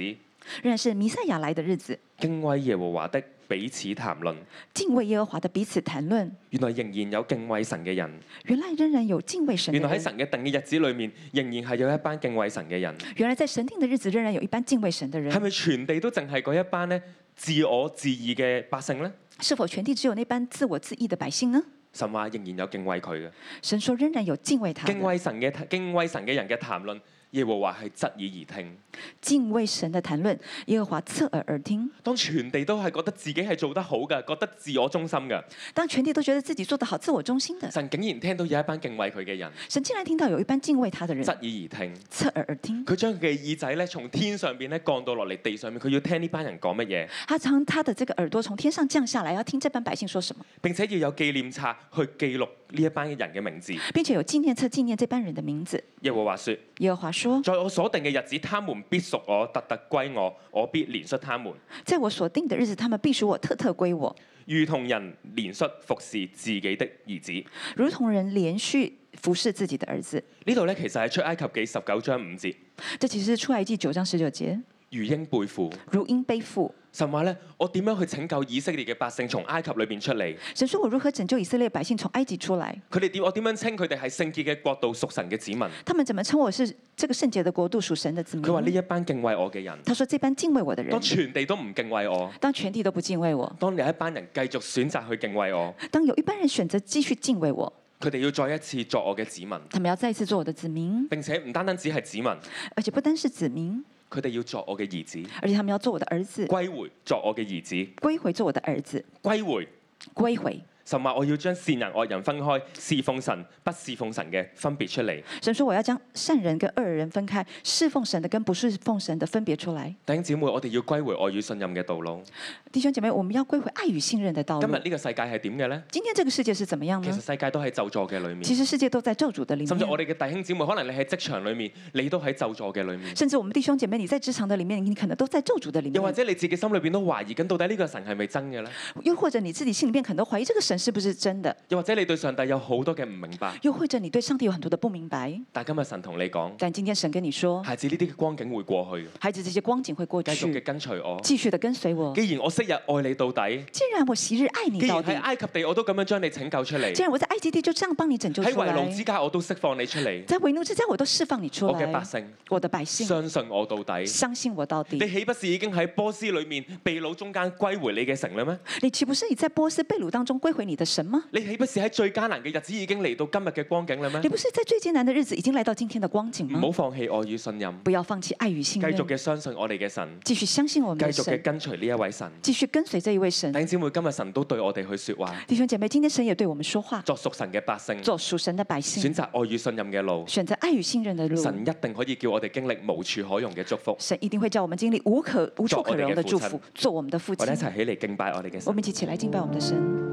仍然是弥賽亞來的日子， 敬畏耶和華的彼此談論。 敬畏耶和華的彼此談論。 原來仍然有敬畏神嘅人， 原來仍然有敬畏神的人。 原來喺神嘅定嘅日子裏面，仍然係有一班敬畏神嘅人。 原來在神定的日子，仍然有一班敬畏神的人。 係咪全地都淨係嗰一班呢自我自義嘅百姓呢？ 是否全地只有那班自我自義的百姓呢？ 神話仍然有敬畏佢嘅。 神說仍然有敬畏他的。 敬畏神嘅敬畏神嘅人嘅談論，耶和華係側耳而聽。 敬畏神的談論，耶和華側耳而聽。 當全地都係覺得自己係做得好嘅，覺得自我中心嘅， 當全地都覺得自己做得好、自我中心的， 神竟然聽到有一班敬畏佢嘅人， 神竟然聽到有一班敬畏他的人， 側耳而聽， 側耳而聽。 佢將佢嘅耳仔咧從天上邊咧降到落嚟地上面，佢要聽呢班人講乜嘢， 他將他的這個耳朵從天上降下來，要聽這班百姓說什麼， 並且要有紀念冊去記錄呢一班人嘅名字， 並且有紀念冊紀念這班人的名字。 耶和華說： 耶和華說， 在我所定嘅日子，他們必屬我，特特歸我，我必憐恤他們。 在我所定的日子，他們必屬我，特特歸我。 如同人憐恤服侍自己的兒子， 如同人連續服侍自己的兒子。 呢度咧其實係出埃及記十九章五節。 這其實是出埃及九章十九節。 如鷹背負， 如鷹背負。 神話咧，我點樣去拯救以色列嘅百姓從埃及裏邊出嚟？ 神說我如何拯救以色列百姓從埃及出來？ 佢哋點？我點樣稱佢哋係聖潔嘅國度、屬神嘅子民？ 他們怎麼稱我是這個聖潔的國度、屬神的子民？ 佢話呢一班敬畏我嘅人。 他說這班敬畏我的人。 當全地都唔敬畏我， 當全地都不敬畏我， 當有一班人繼續選擇去敬畏我， 當有一班人選擇繼續敬畏我， 佢哋要再一次作我嘅子民。 他們要再一次做我的子民， 並且唔單單只係子民， 而且不單是子民。 佢哋要作我嘅兒子， 而且他們要做我的兒子， 歸回作我嘅兒子， 歸回做我的兒子， 歸回， 歸回。 神話我要將善人惡人分開，侍奉神不侍奉神嘅分別出嚟。 神說我要將善人跟惡人分開，侍奉神的跟不侍奉神的分別出來。 弟兄姊妹，我哋要歸回愛與信任嘅道路。 弟兄姐妹，我們要歸回愛與信任的道路。 今日呢個世界係點嘅呢？ 今天這個世界是怎麼樣呢？ 其實世界都喺咒詛嘅裏面。 其實世界都在咒詛的裡面。 甚至我哋嘅弟兄姊妹，可能你喺職場裏面，你都喺咒詛嘅裏面。 甚至我們弟兄姐妹，你在職場的裡面，你可能都在咒詛的裡面。 又或者你自己心裏邊都懷疑緊，到底呢個神係咪真嘅呢？ 又或者你自己心裡面可能都懷疑這個神是不是真的？ 又或者你對上帝有好多嘅唔明白， 又或者你對上帝有很多的不明白， 但今日神同你講， 但今天神跟你說， 孩子呢啲光景會過去， 孩子這些光景會過去， 繼續嘅跟隨我， 繼續的跟隨我。 既然我昔日愛你到底， 既然我昔日愛你既然到底， 喺埃及地我都咁樣將你拯救出嚟， 既然我在埃及地就這樣幫你拯救喺出來， 為奴之家我都釋放你出嚟， 在為奴之家我都釋放你出來， 我嘅百姓， 我的百姓相信我到底， 相信我到底。 你豈不是已經喺波斯裏面被擄中間歸回你嘅城啦咩？ 你豈不是已在波斯被擄當中歸回你的神嗎？ 你豈不是喺最艱難嘅日子已經嚟到今日嘅光景啦咩？ 你不是在最艱難的日子已經來到今天的光景嗎？ 唔好放棄愛與信任， 不要放棄愛與信繼任， 續嘅相信我哋嘅神， 繼續相信我們繼的神， 續嘅跟隨呢一位神。 繼續跟隨這一位神。 弟兄姊妹，今日神都對我哋去說話， 弟兄姐妹，今天神也對我們說話， 作屬神嘅百姓， 做屬神的百姓， 選擇愛與信任嘅路， 選擇愛與信任的路。 神一定可以叫我哋經歷無處可容嘅祝福。 神一定會叫我們經歷無可無處可容的祝福，做我們的父親。 我哋一齊起嚟敬拜我哋嘅神。 我們一起起來敬拜我們的神。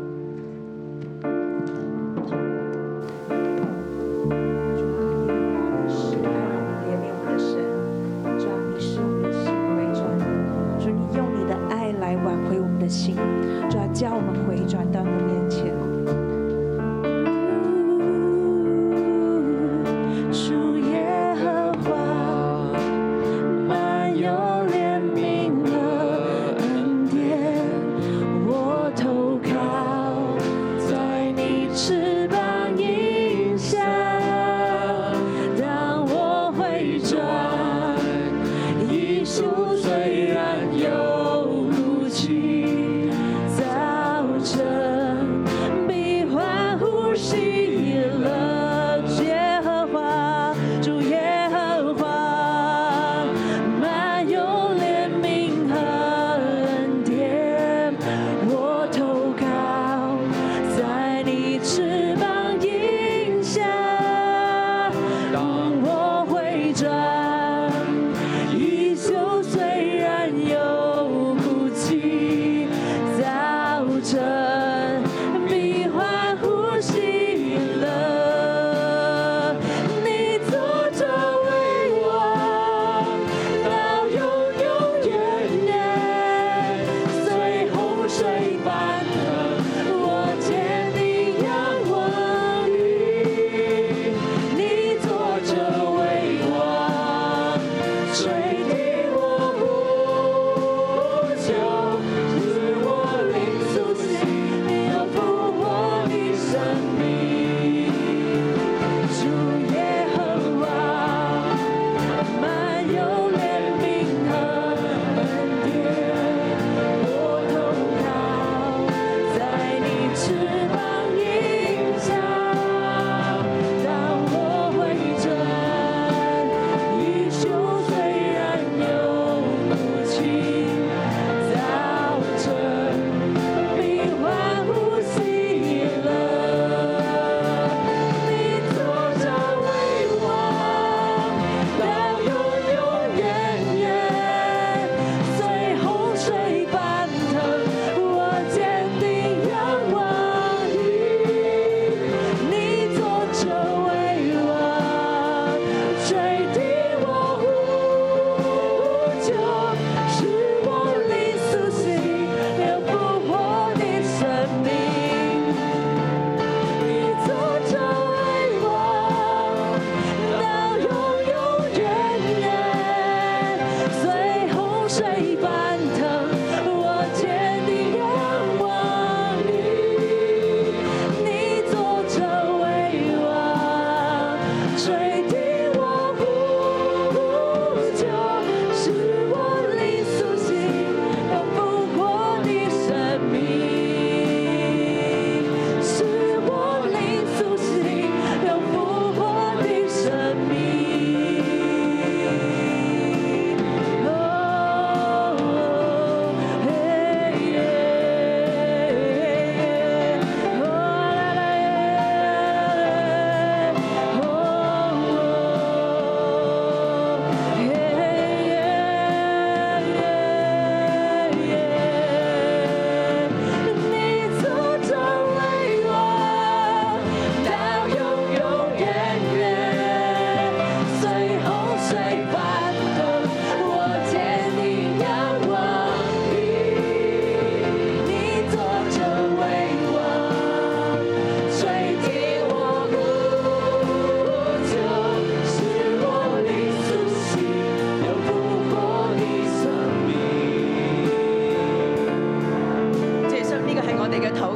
心，主要叫我們回轉到你的面前。主耶和華滿有憐憫和恩典，我投靠在你翅膀蔭下。當我回轉，一宿雖然有。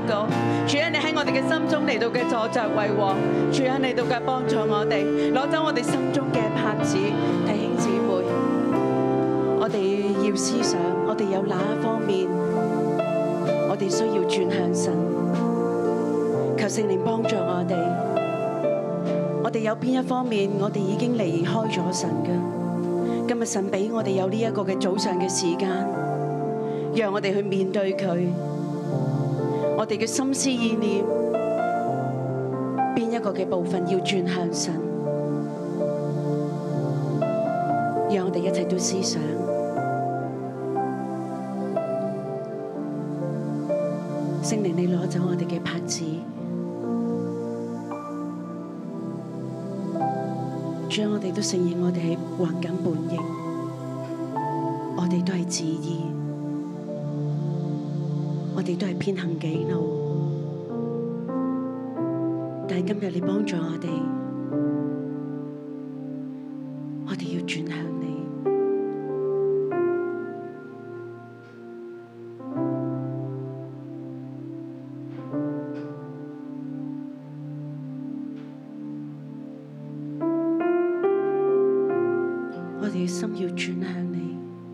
告。主啊，你喺我哋嘅心中嚟到嘅坐着為王，主啊，嚟到嘅幫助我哋，攞走我哋心中嘅帕子。弟兄姊妹，我哋要思想，我哋有哪一方面，我哋需要轉向神，求聖靈幫助我哋。我哋有邊一方面，我哋已經離開咗神嘅？今日神俾我哋有呢一個嘅早上嘅時間，讓我哋去面對佢。我哋嘅心思意念，邊一個嘅部分要轉向神？讓我哋一齊都思想。聖靈，你攞走我哋嘅帕子，主啊，我哋都承認我哋係頑梗叛逆，我哋都係自義。我哋都係偏行己路，但係今日你幫助我哋，我哋要轉向你。我哋嘅心要轉向你。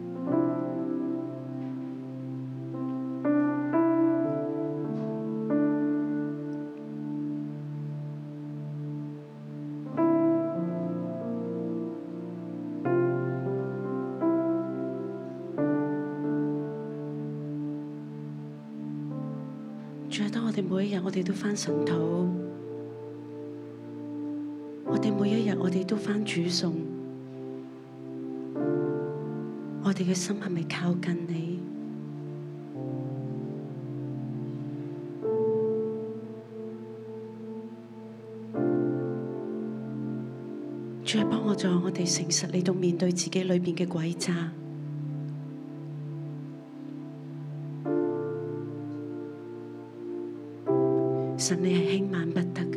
仲係當我哋每一日，我哋都返神土，我哋每一日，我哋都返主頌，我哋嘅心係咪靠近你？仲係幫我助我哋誠實嚟到面對自己裏邊嘅詭詐。神，你係輕慢不得嘅。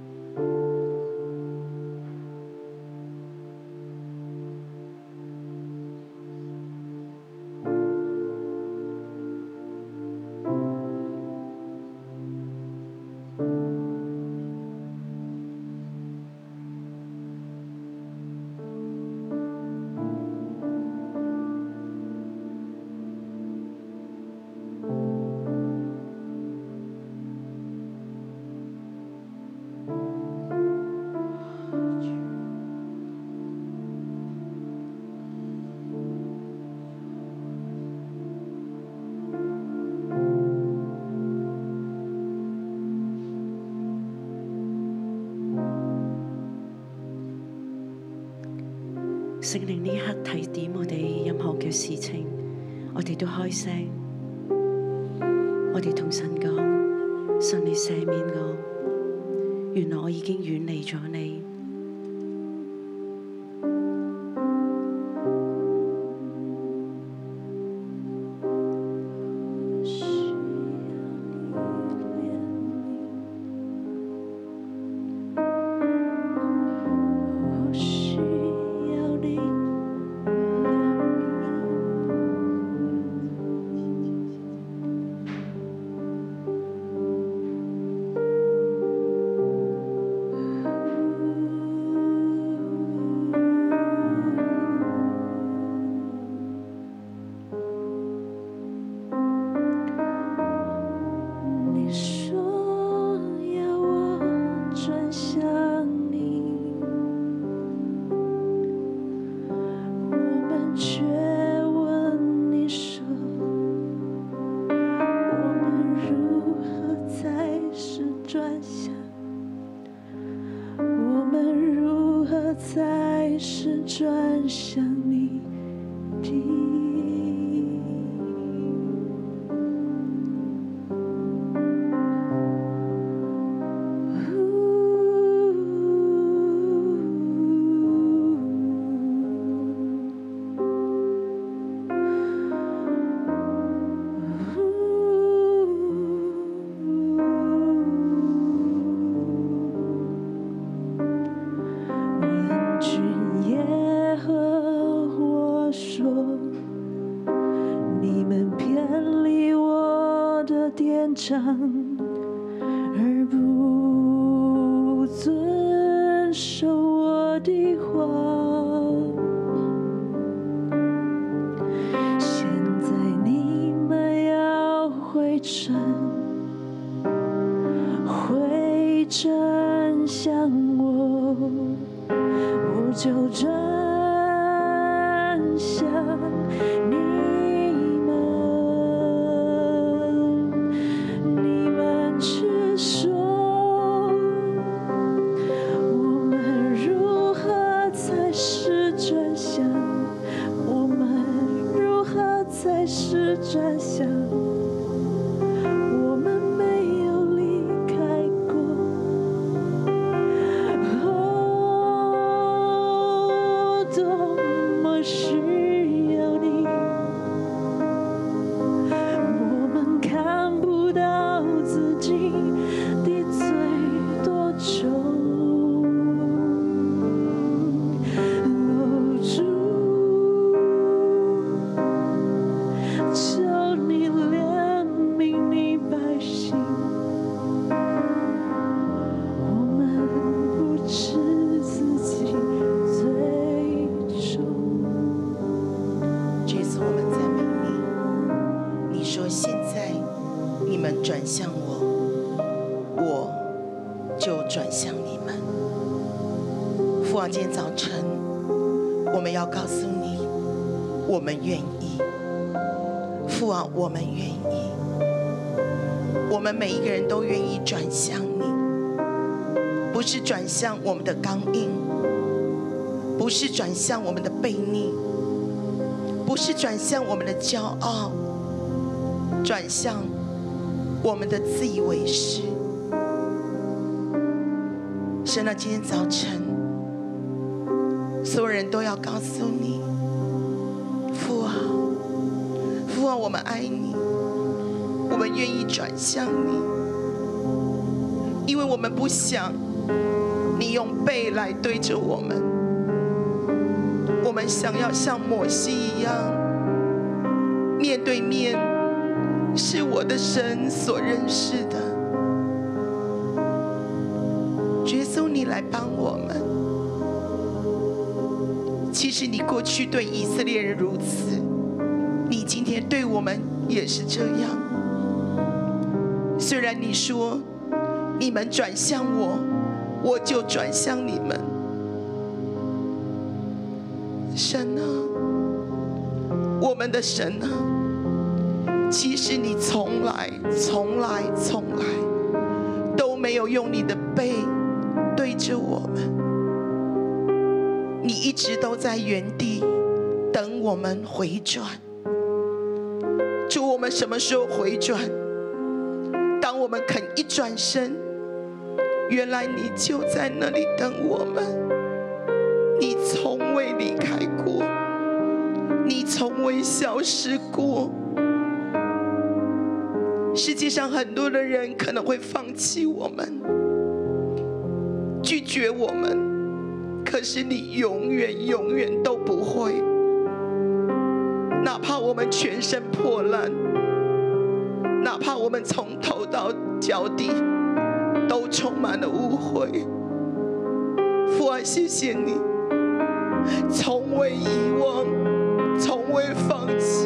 聖靈呢一刻提點我哋任何嘅事情，我哋都開聲，我哋同神講：神，你赦免我，原來我已經遠離咗你。 问君耶和典章，而不遵守我的话。现在你们要回转，回转向我，我就转向你们。你们却说，我们如何才是转向？我们如何才是转向？我们没有离开过。哦，多么需要你，我们看不到自己的最多愁。哦，主，求你怜悯你百姓，我们不知自己最终。 耶稣，我们赞美你。你说现在你们转向我，我就转向你们。父王，今天早晨我们要告诉你，我们愿意。父王，我们愿意，我们每一个人都愿意转向你，不是转向我们的刚硬，不是转向我们的悖逆，不是转向我们的骄傲，转向我们的自以为是。神啊，今天早晨，所有人都要告诉你，父啊，父啊，我们爱你，我们愿意转向你，因为我们不想你用背来对着我们，我们想要像摩西一样，面对面，是我的神所认识的。耶稣，你来帮我们。其实你过去对以色列人如此，你今天对我们也是这样。虽然你说你们转向我，我就转向你们。神啊，我们的神啊，其实你从来从来从来都没有用你的背对着我们，你一直都在原地等我们回转。主，我们什么时候回转？当我们肯一转身，原来你就在那里等我们，你从未离开过，你从未消失过。世界上很多的人可能会放弃我们，拒绝我们，可是你永远永远都不会。哪怕我们全身破烂，哪怕我们从头到脚底都充满了污秽，父啊，谢谢你从未遗忘，从未放弃。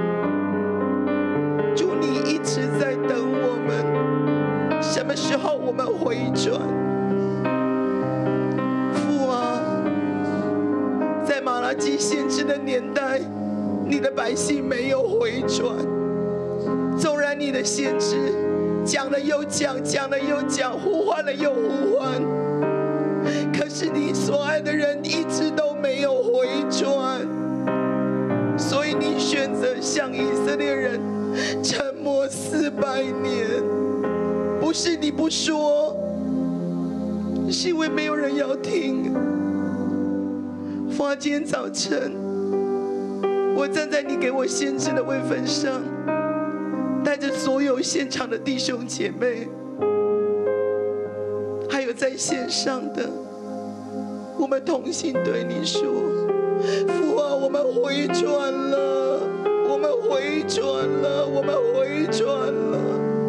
主，你一直在等我们，什么时候我们回转？父啊，在马拉基先知的年代，你的百姓没有回转，纵然你的先知讲了又讲，讲了又讲，呼唤了又呼唤，可是你所爱的人一直都没有回转，所以你选择向以色列人沉默四百年。不是你不说，是因为没有人要听。父啊，今天早晨我站在你给我先知的位分上，带着所有现场的弟兄姐妹，还有在线上的，我们同心对你说，父啊，我们回转了，我们回转了，我们回转了。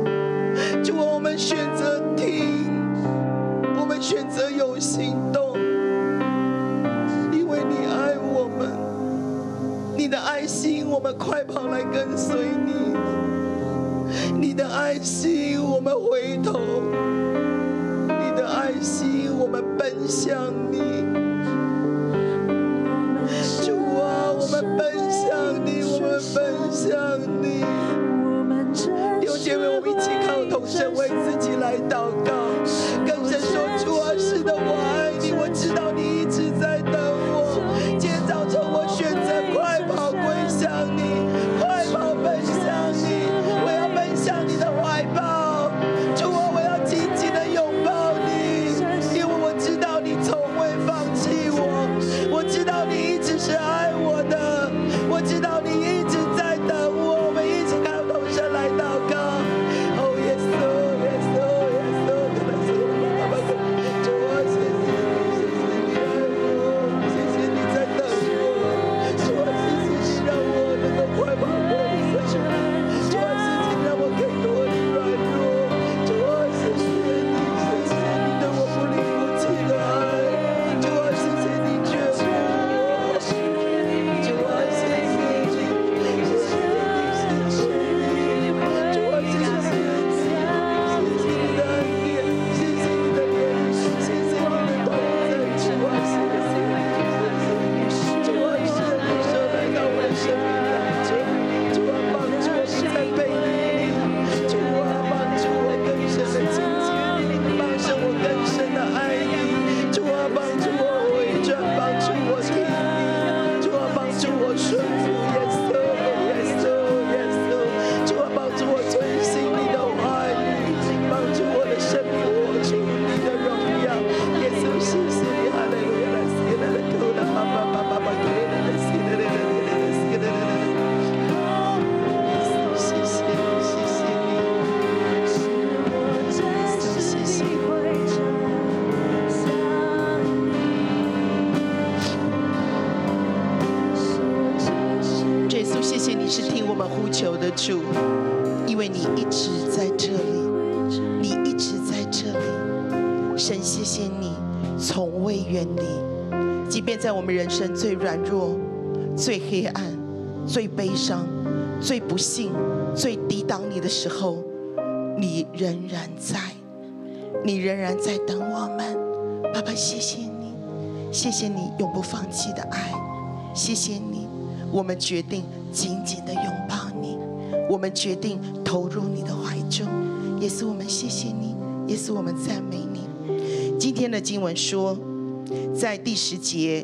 们快跑来跟随你。你的爱吸引我们回头，你的爱吸引我们奔向你。主啊，我们奔向你，我们奔向你。弟兄姐妹，我们一起靠同声为自己来祷告，跟神说：主啊，是的，我爱你，我知道你一直在等我。今天早晨我选择快跑归向你，快跑奔向你，我要奔向你的怀抱。主啊，我要紧紧的拥抱你，因为我知道你从未放弃我，我知道你一直是爱我的，我知道你一直在等我。我们一起靠同声来祷告。哦，耶稣，耶稣，耶稣，可能是爸爸，主啊，谢谢你，谢谢你爱我，谢谢你在等我，主啊，谢谢你让我能够快跑归向你，主啊，谢谢你让我可以脱离软弱，主啊，谢谢你，谢谢你对我不离不弃的爱，主啊，谢谢你眷顾我，主啊，谢谢你，谢谢你，谢谢你，主啊，谢谢你，谢谢你的恩典，谢谢你的怜悯，谢谢你的同在，主啊，谢谢你，主啊，是你手来到我的生命当中，主啊，帮助我不再背离你，主啊，帮助我更深的亲近你，帮助我更深的爱你，主啊，帮助我回转，帮助我听你，主啊，帮助我顺服耶稣，耶稣，耶稣，主啊，帮助我遵行你的话语，帮助我的生命活出你的荣耀，耶稣，谢谢你，哈利路亚，来谢来来，哭了，爸爸爸爸爸，哭了，来谢来来来来来谢来来来，谢谢你，谢谢你，谢谢你。主耶稣，谢谢你是听我们呼求的主，因为你一直在这里，你一直在这里。神，谢谢你从未远离，即便在我们人生最软弱、最黑暗、最悲伤、最不幸、最抵挡你的时候，你仍然在，你仍然在等我们。爸爸，谢谢你，谢谢你永不放弃的爱，谢谢你，我们决定紧紧地拥抱你，我们决定投入你的怀中。耶稣，我们谢谢你，耶稣，我们赞美你。今天的经文说，在第十节，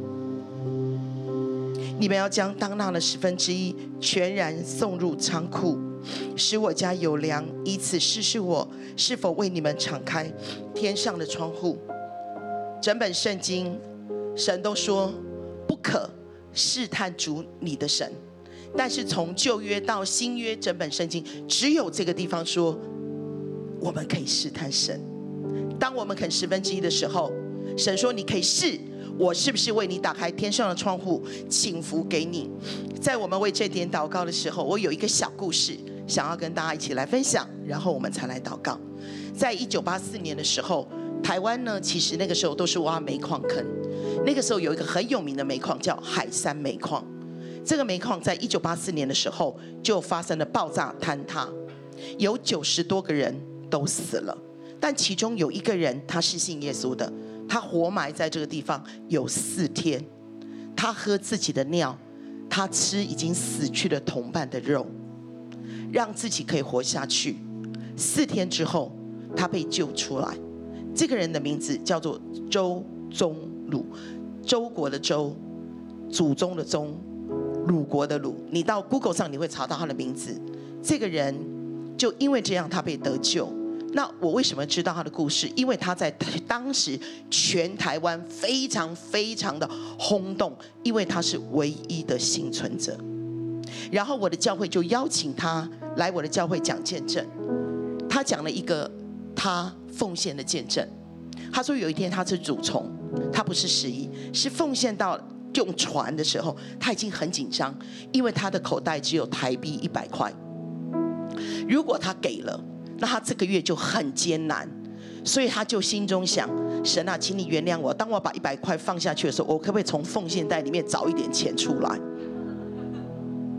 你们要将当纳的十分之一全然送入仓库，使我家有粮，以此试试我是否为你们敞开天上的窗户。整本圣经神都说不可试探主你的神，但是从旧约到新约，整本圣经只有这个地方说我们可以试探神。当我们肯十分之一的时候，神说你可以试我是不是为你打开天上的窗户，请福给你。在我们为这点祷告的时候，我有一个小故事想要跟大家一起来分享，然后我们才来祷告。在一九八四年的时候，台湾呢，其实那个时候都是挖煤矿坑。那个时候有一个很有名的煤矿叫海山煤矿，这个煤矿在一九八四年的时候就发生了爆炸坍塌，有九十多个人都死了，但其中有一个人他是信耶稣的，他活埋在这个地方有四天，他喝自己的尿，他吃已经死去的同伴的肉，让自己可以活下去。四天之后他被救出来，这个人的名字叫做周宗鲁，周国的周，祖宗的宗，鲁国的鲁。你到 Google 上你会查到他的名字。这个人就因为这样他被得救。那我为什么知道他的故事？因为他在当时全台湾非常非常的轰动，因为他是唯一的幸存者。然后我的教会就邀请他来我的教会讲见证，他讲了一个他奉献的见证。他说有一天他是主从，他不是十一，是奉献到用船的时候，他已经很紧张，因为他的口袋只有台币一百块。如果他给了，那他这个月就很艰难，所以他就心中想：神啊，请你原谅我，当我把一百块放下去的时候，我可不可以从奉献袋里面找一点钱出来？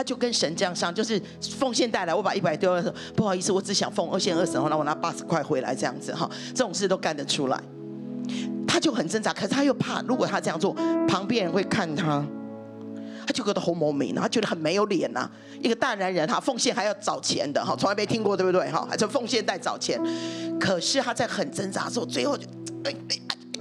就跟神这样上，就是奉献带来，我把一百丢了，不好意思，我只想奉二献二十，那我拿八十块回来这样子哈，这种事都干得出来。他就很挣扎，可是他又怕，如果他这样做，旁边人会看他。他就觉得好莫名，他觉得很没有脸呐、啊。一个大男人哈，奉献还要找钱的哈，从来没听过，对不对哈？还从奉献袋找钱，可是他在很挣扎的时候，最后就哎哎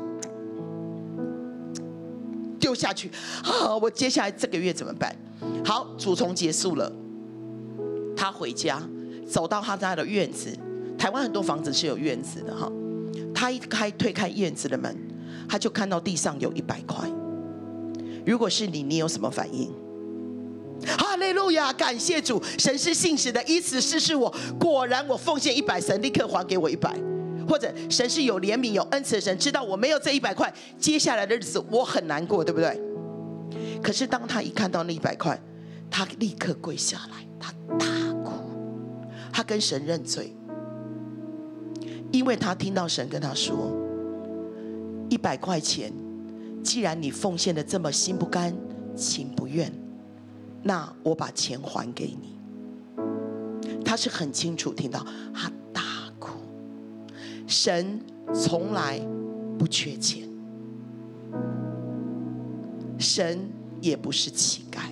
丢下去啊！我接下来这个月怎么办？好，主从结束了，他回家，走到他家的院子。台湾很多房子是有院子的哈，他一开推开院子的门，他就看到地上有一百块。如果是你，你有什么反应？哈利路亚，感谢主，神是信实的，以此试试我。果然，我奉献一百，神立刻还给我一百。或者，神是有怜悯、有恩慈的神，知道我没有这一百块，接下来的日子我很难过，对不对？可是当他一看到那一百块，他立刻跪下来，他大哭，他跟神认罪，因为他听到神跟他说：一百块钱。既然你奉献的这么心不甘情不愿，那我把钱还给你。他是很清楚听到，他大哭。神从来不缺钱，神也不是乞丐。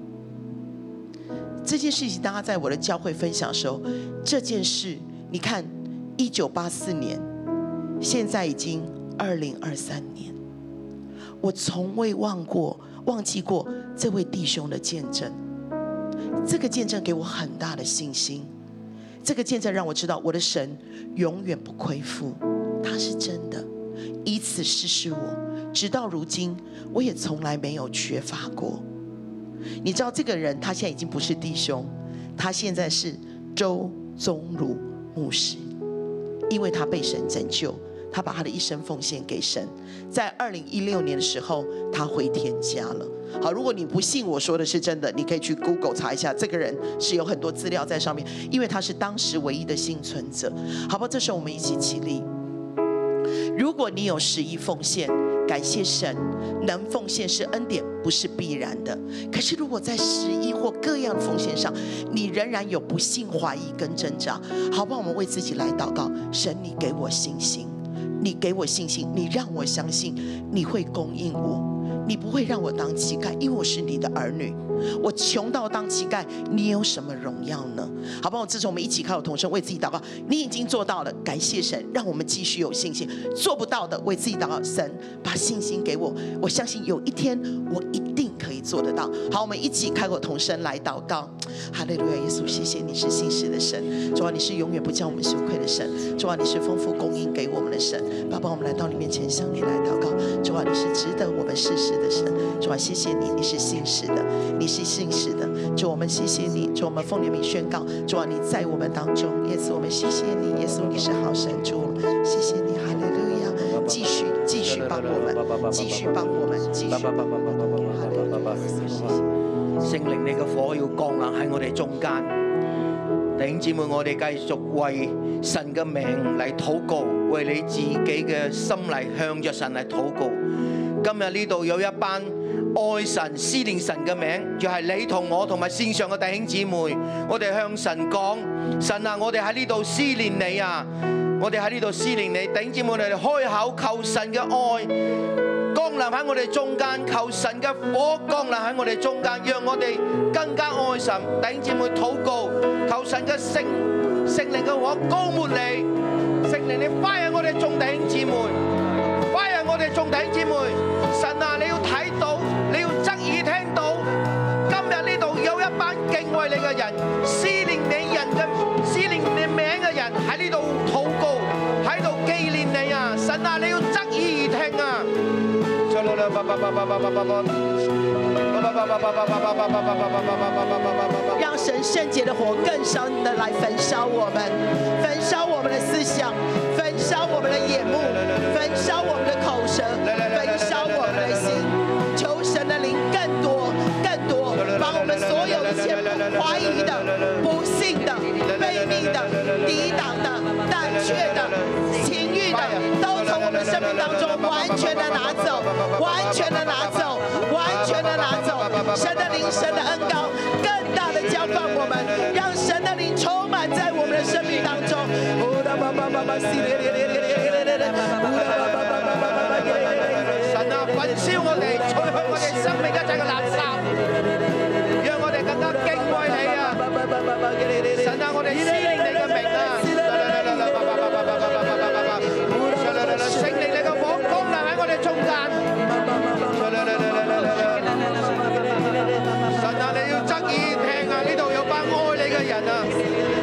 这件事情，当他在我的教会分享的时候，这件事，你看，一九八四年，现在已经二零二三年。我从未忘过、忘记过这位弟兄的见证，这个见证给我很大的信心。这个见证让我知道，我的神永远不亏负，他是真的，以此试试我。直到如今，我也从来没有缺乏过。你知道，这个人他现在已经不是弟兄，他现在是周宗儒牧师，因为他被神拯救。他把他的一生奉献给神，在二零一六年的时候，他回天家了。好，如果你不信我说的是真的，你可以去 Google 查一下，这个人是有很多资料在上面，因为他是当时唯一的幸存者。好吧，这时候我们一起起立。如果你有十一奉献，感谢神，能奉献是恩典，不是必然的。可是如果在十一或各样的奉献上，你仍然有不信、怀疑跟挣扎，好吧，我们为自己来祷告。神，你给我信心。你给我信心，你让我相信你会供应我，你不会让我当乞丐，因为我是你的儿女。我穷到当乞丐，你有什么荣耀呢？好不好？这时候我们一起开口同声为自己祷告。你已经做到了，感谢神，让我们继续有信心。做不到的，为自己祷告，神把信心给我，我相信有一天我一定可以做得到。好，我们一起开口同声来祷告。哈利路亚，耶稣，谢谢你是信实的神，主啊，你是永远不叫我们羞愧的神，主啊，你是丰富供应给我们的神。爸爸，我们来到你面前向你来祷告，主啊，你是值得我们试试的神，主啊，谢谢你，你是信实的，你是信实的，主，我们谢谢你，主，我们奉你名宣告，主啊，你在我们当中，耶稣，我们谢谢你，耶稣，你是好神，主，谢谢你，哈利路亚，继续继续帮我们，继续帮我们，继续帮我们，哈利路亚。 聖靈你嘅火要降臨喺我哋中間，弟兄姊妹，我哋繼續為神嘅名嚟禱告，為你自己嘅心嚟向着神嚟禱告。今日呢度有一班愛神、思念神嘅名，就係你同我同埋線上嘅弟兄姊妹，我哋向神講：神啊，我哋喺呢度思念你啊！我哋喺呢度思念你，弟兄姊妹，我哋開口求神嘅愛降臨喺我哋中間，求神嘅火降臨喺我哋中間，讓我哋更加愛神。弟兄姊妹禱告，求神嘅聖聖靈嘅火膏抹你，聖靈你花喺我哋眾弟兄姊妹，花喺我哋眾弟兄姊妹。神啊，你要睇到，你要側耳聽到，今日呢度有一班敬畏你嘅人，思念你人嘅思念你名嘅人喺呢度禱告，喺度紀念你啊！神啊，你要側耳而聽啊！ 让神圣洁的火更深的来焚烧我们，焚烧我们的思想，焚烧我们的眼目，焚烧我们的口舌，焚烧我们的心。求神的灵更多更多，把我们所有的些怀疑的、不信的、悖逆的、抵挡的、胆怯的、情欲的，都从我们生命当中完全的拿走，完全的拿走，完全的拿走。神的灵、神的恩膏更大的让神的灵充满在我们的生命当中。 神啊，焚燒我哋，除去我哋生命一切嘅垃圾，讓我哋更加敬畏你啊！神啊，我哋思念你嘅名啊！聖靈你嘅火光亮喺我哋中間。神啊，你要側耳聽啊！呢度有班愛你嘅人啊！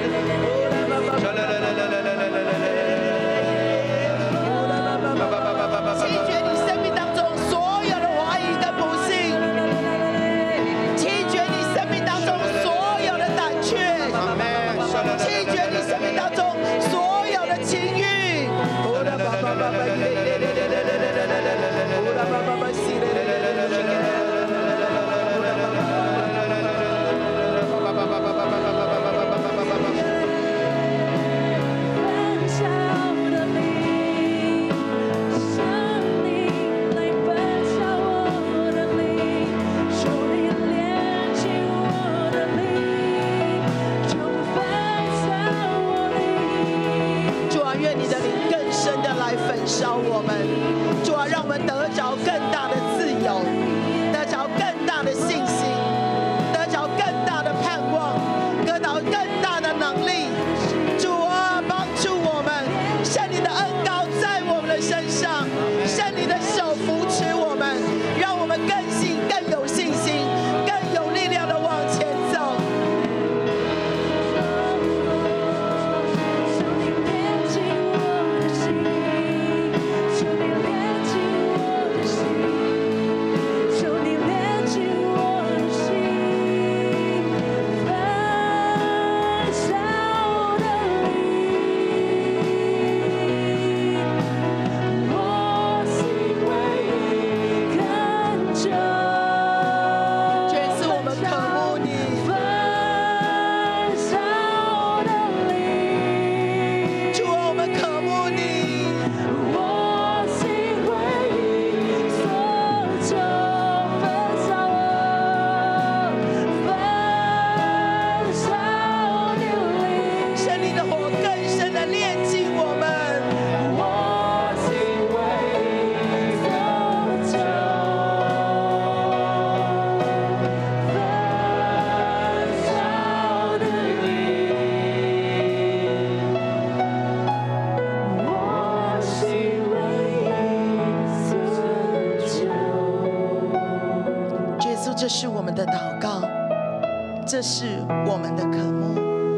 棄絕你生命當中所有的懷疑跟不幸，棄絕你生命當中所有的膽怯，棄絕你生命當中所有的情慾。焚燒我們，主啊，讓我們得着更大的自由，得着更大的信心，得着更大的盼望，得着更大的能力。主啊，幫助我們，聖靈的恩膏在我們的身上，聖靈的手扶持我們，讓我們更信、更有信心、更有力量的往前走。这是我们的祷告，这是我们的渴慕。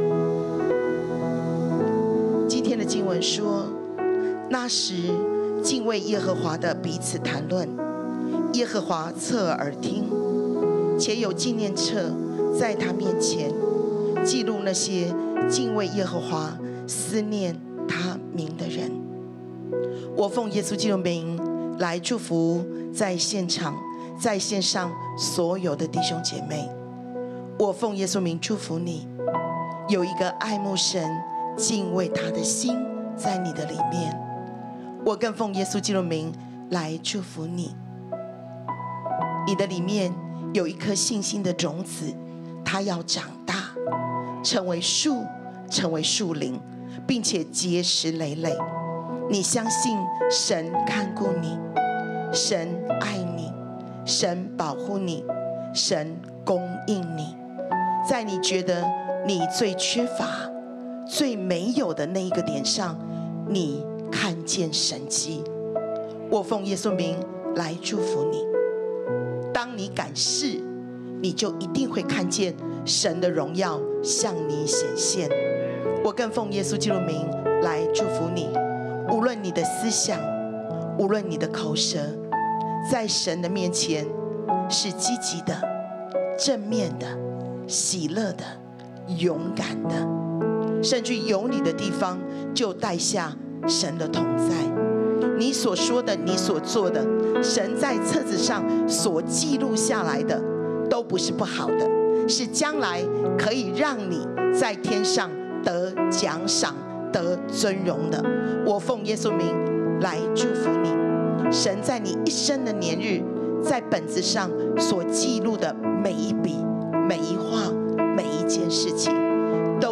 今天的经文说，那时敬畏耶和华的彼此谈论，耶和华侧耳而听，且有纪念册在他面前，记录那些敬畏耶和华、思念他名的人。我奉耶稣基督名来祝福在现场、在线上所有的弟兄姐妹。我奉耶稣名祝福你，有一个爱慕神、敬畏他的心在你的里面。我更奉耶稣基督名来祝福你，你的里面有一颗信心的种子，它要长大，成为树，成为树林，并且结实累累。你相信神看顾你，神爱你，神保护你，神供应你。在你觉得你最缺乏、最没有的那一个点上，你看见神迹。我奉耶稣名来祝福你。当你敢试，你就一定会看见神的荣耀向你显现。我更奉耶稣基督名来祝福你，无论你的思想，无论你的口舌，在神的面前是积极的、正面的、喜乐的、勇敢的，甚至有你的地方就带下神的同在。你所说的，你所做的，神在册子上所记录下来的，都不是不好的，是将来可以让你在天上得奖赏、得尊荣的。我奉耶稣名来祝福你，神在你一生的年日，在本子上所记录的每一笔、每一画、每一件事情，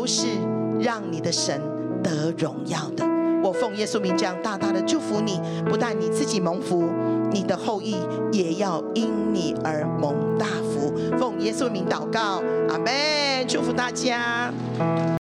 都是让你的神得荣耀的。我奉耶稣名这样大大的祝福你，不但你自己蒙福，你的后裔也要因你而蒙大福。奉耶稣名祷告，阿们。祝福大家。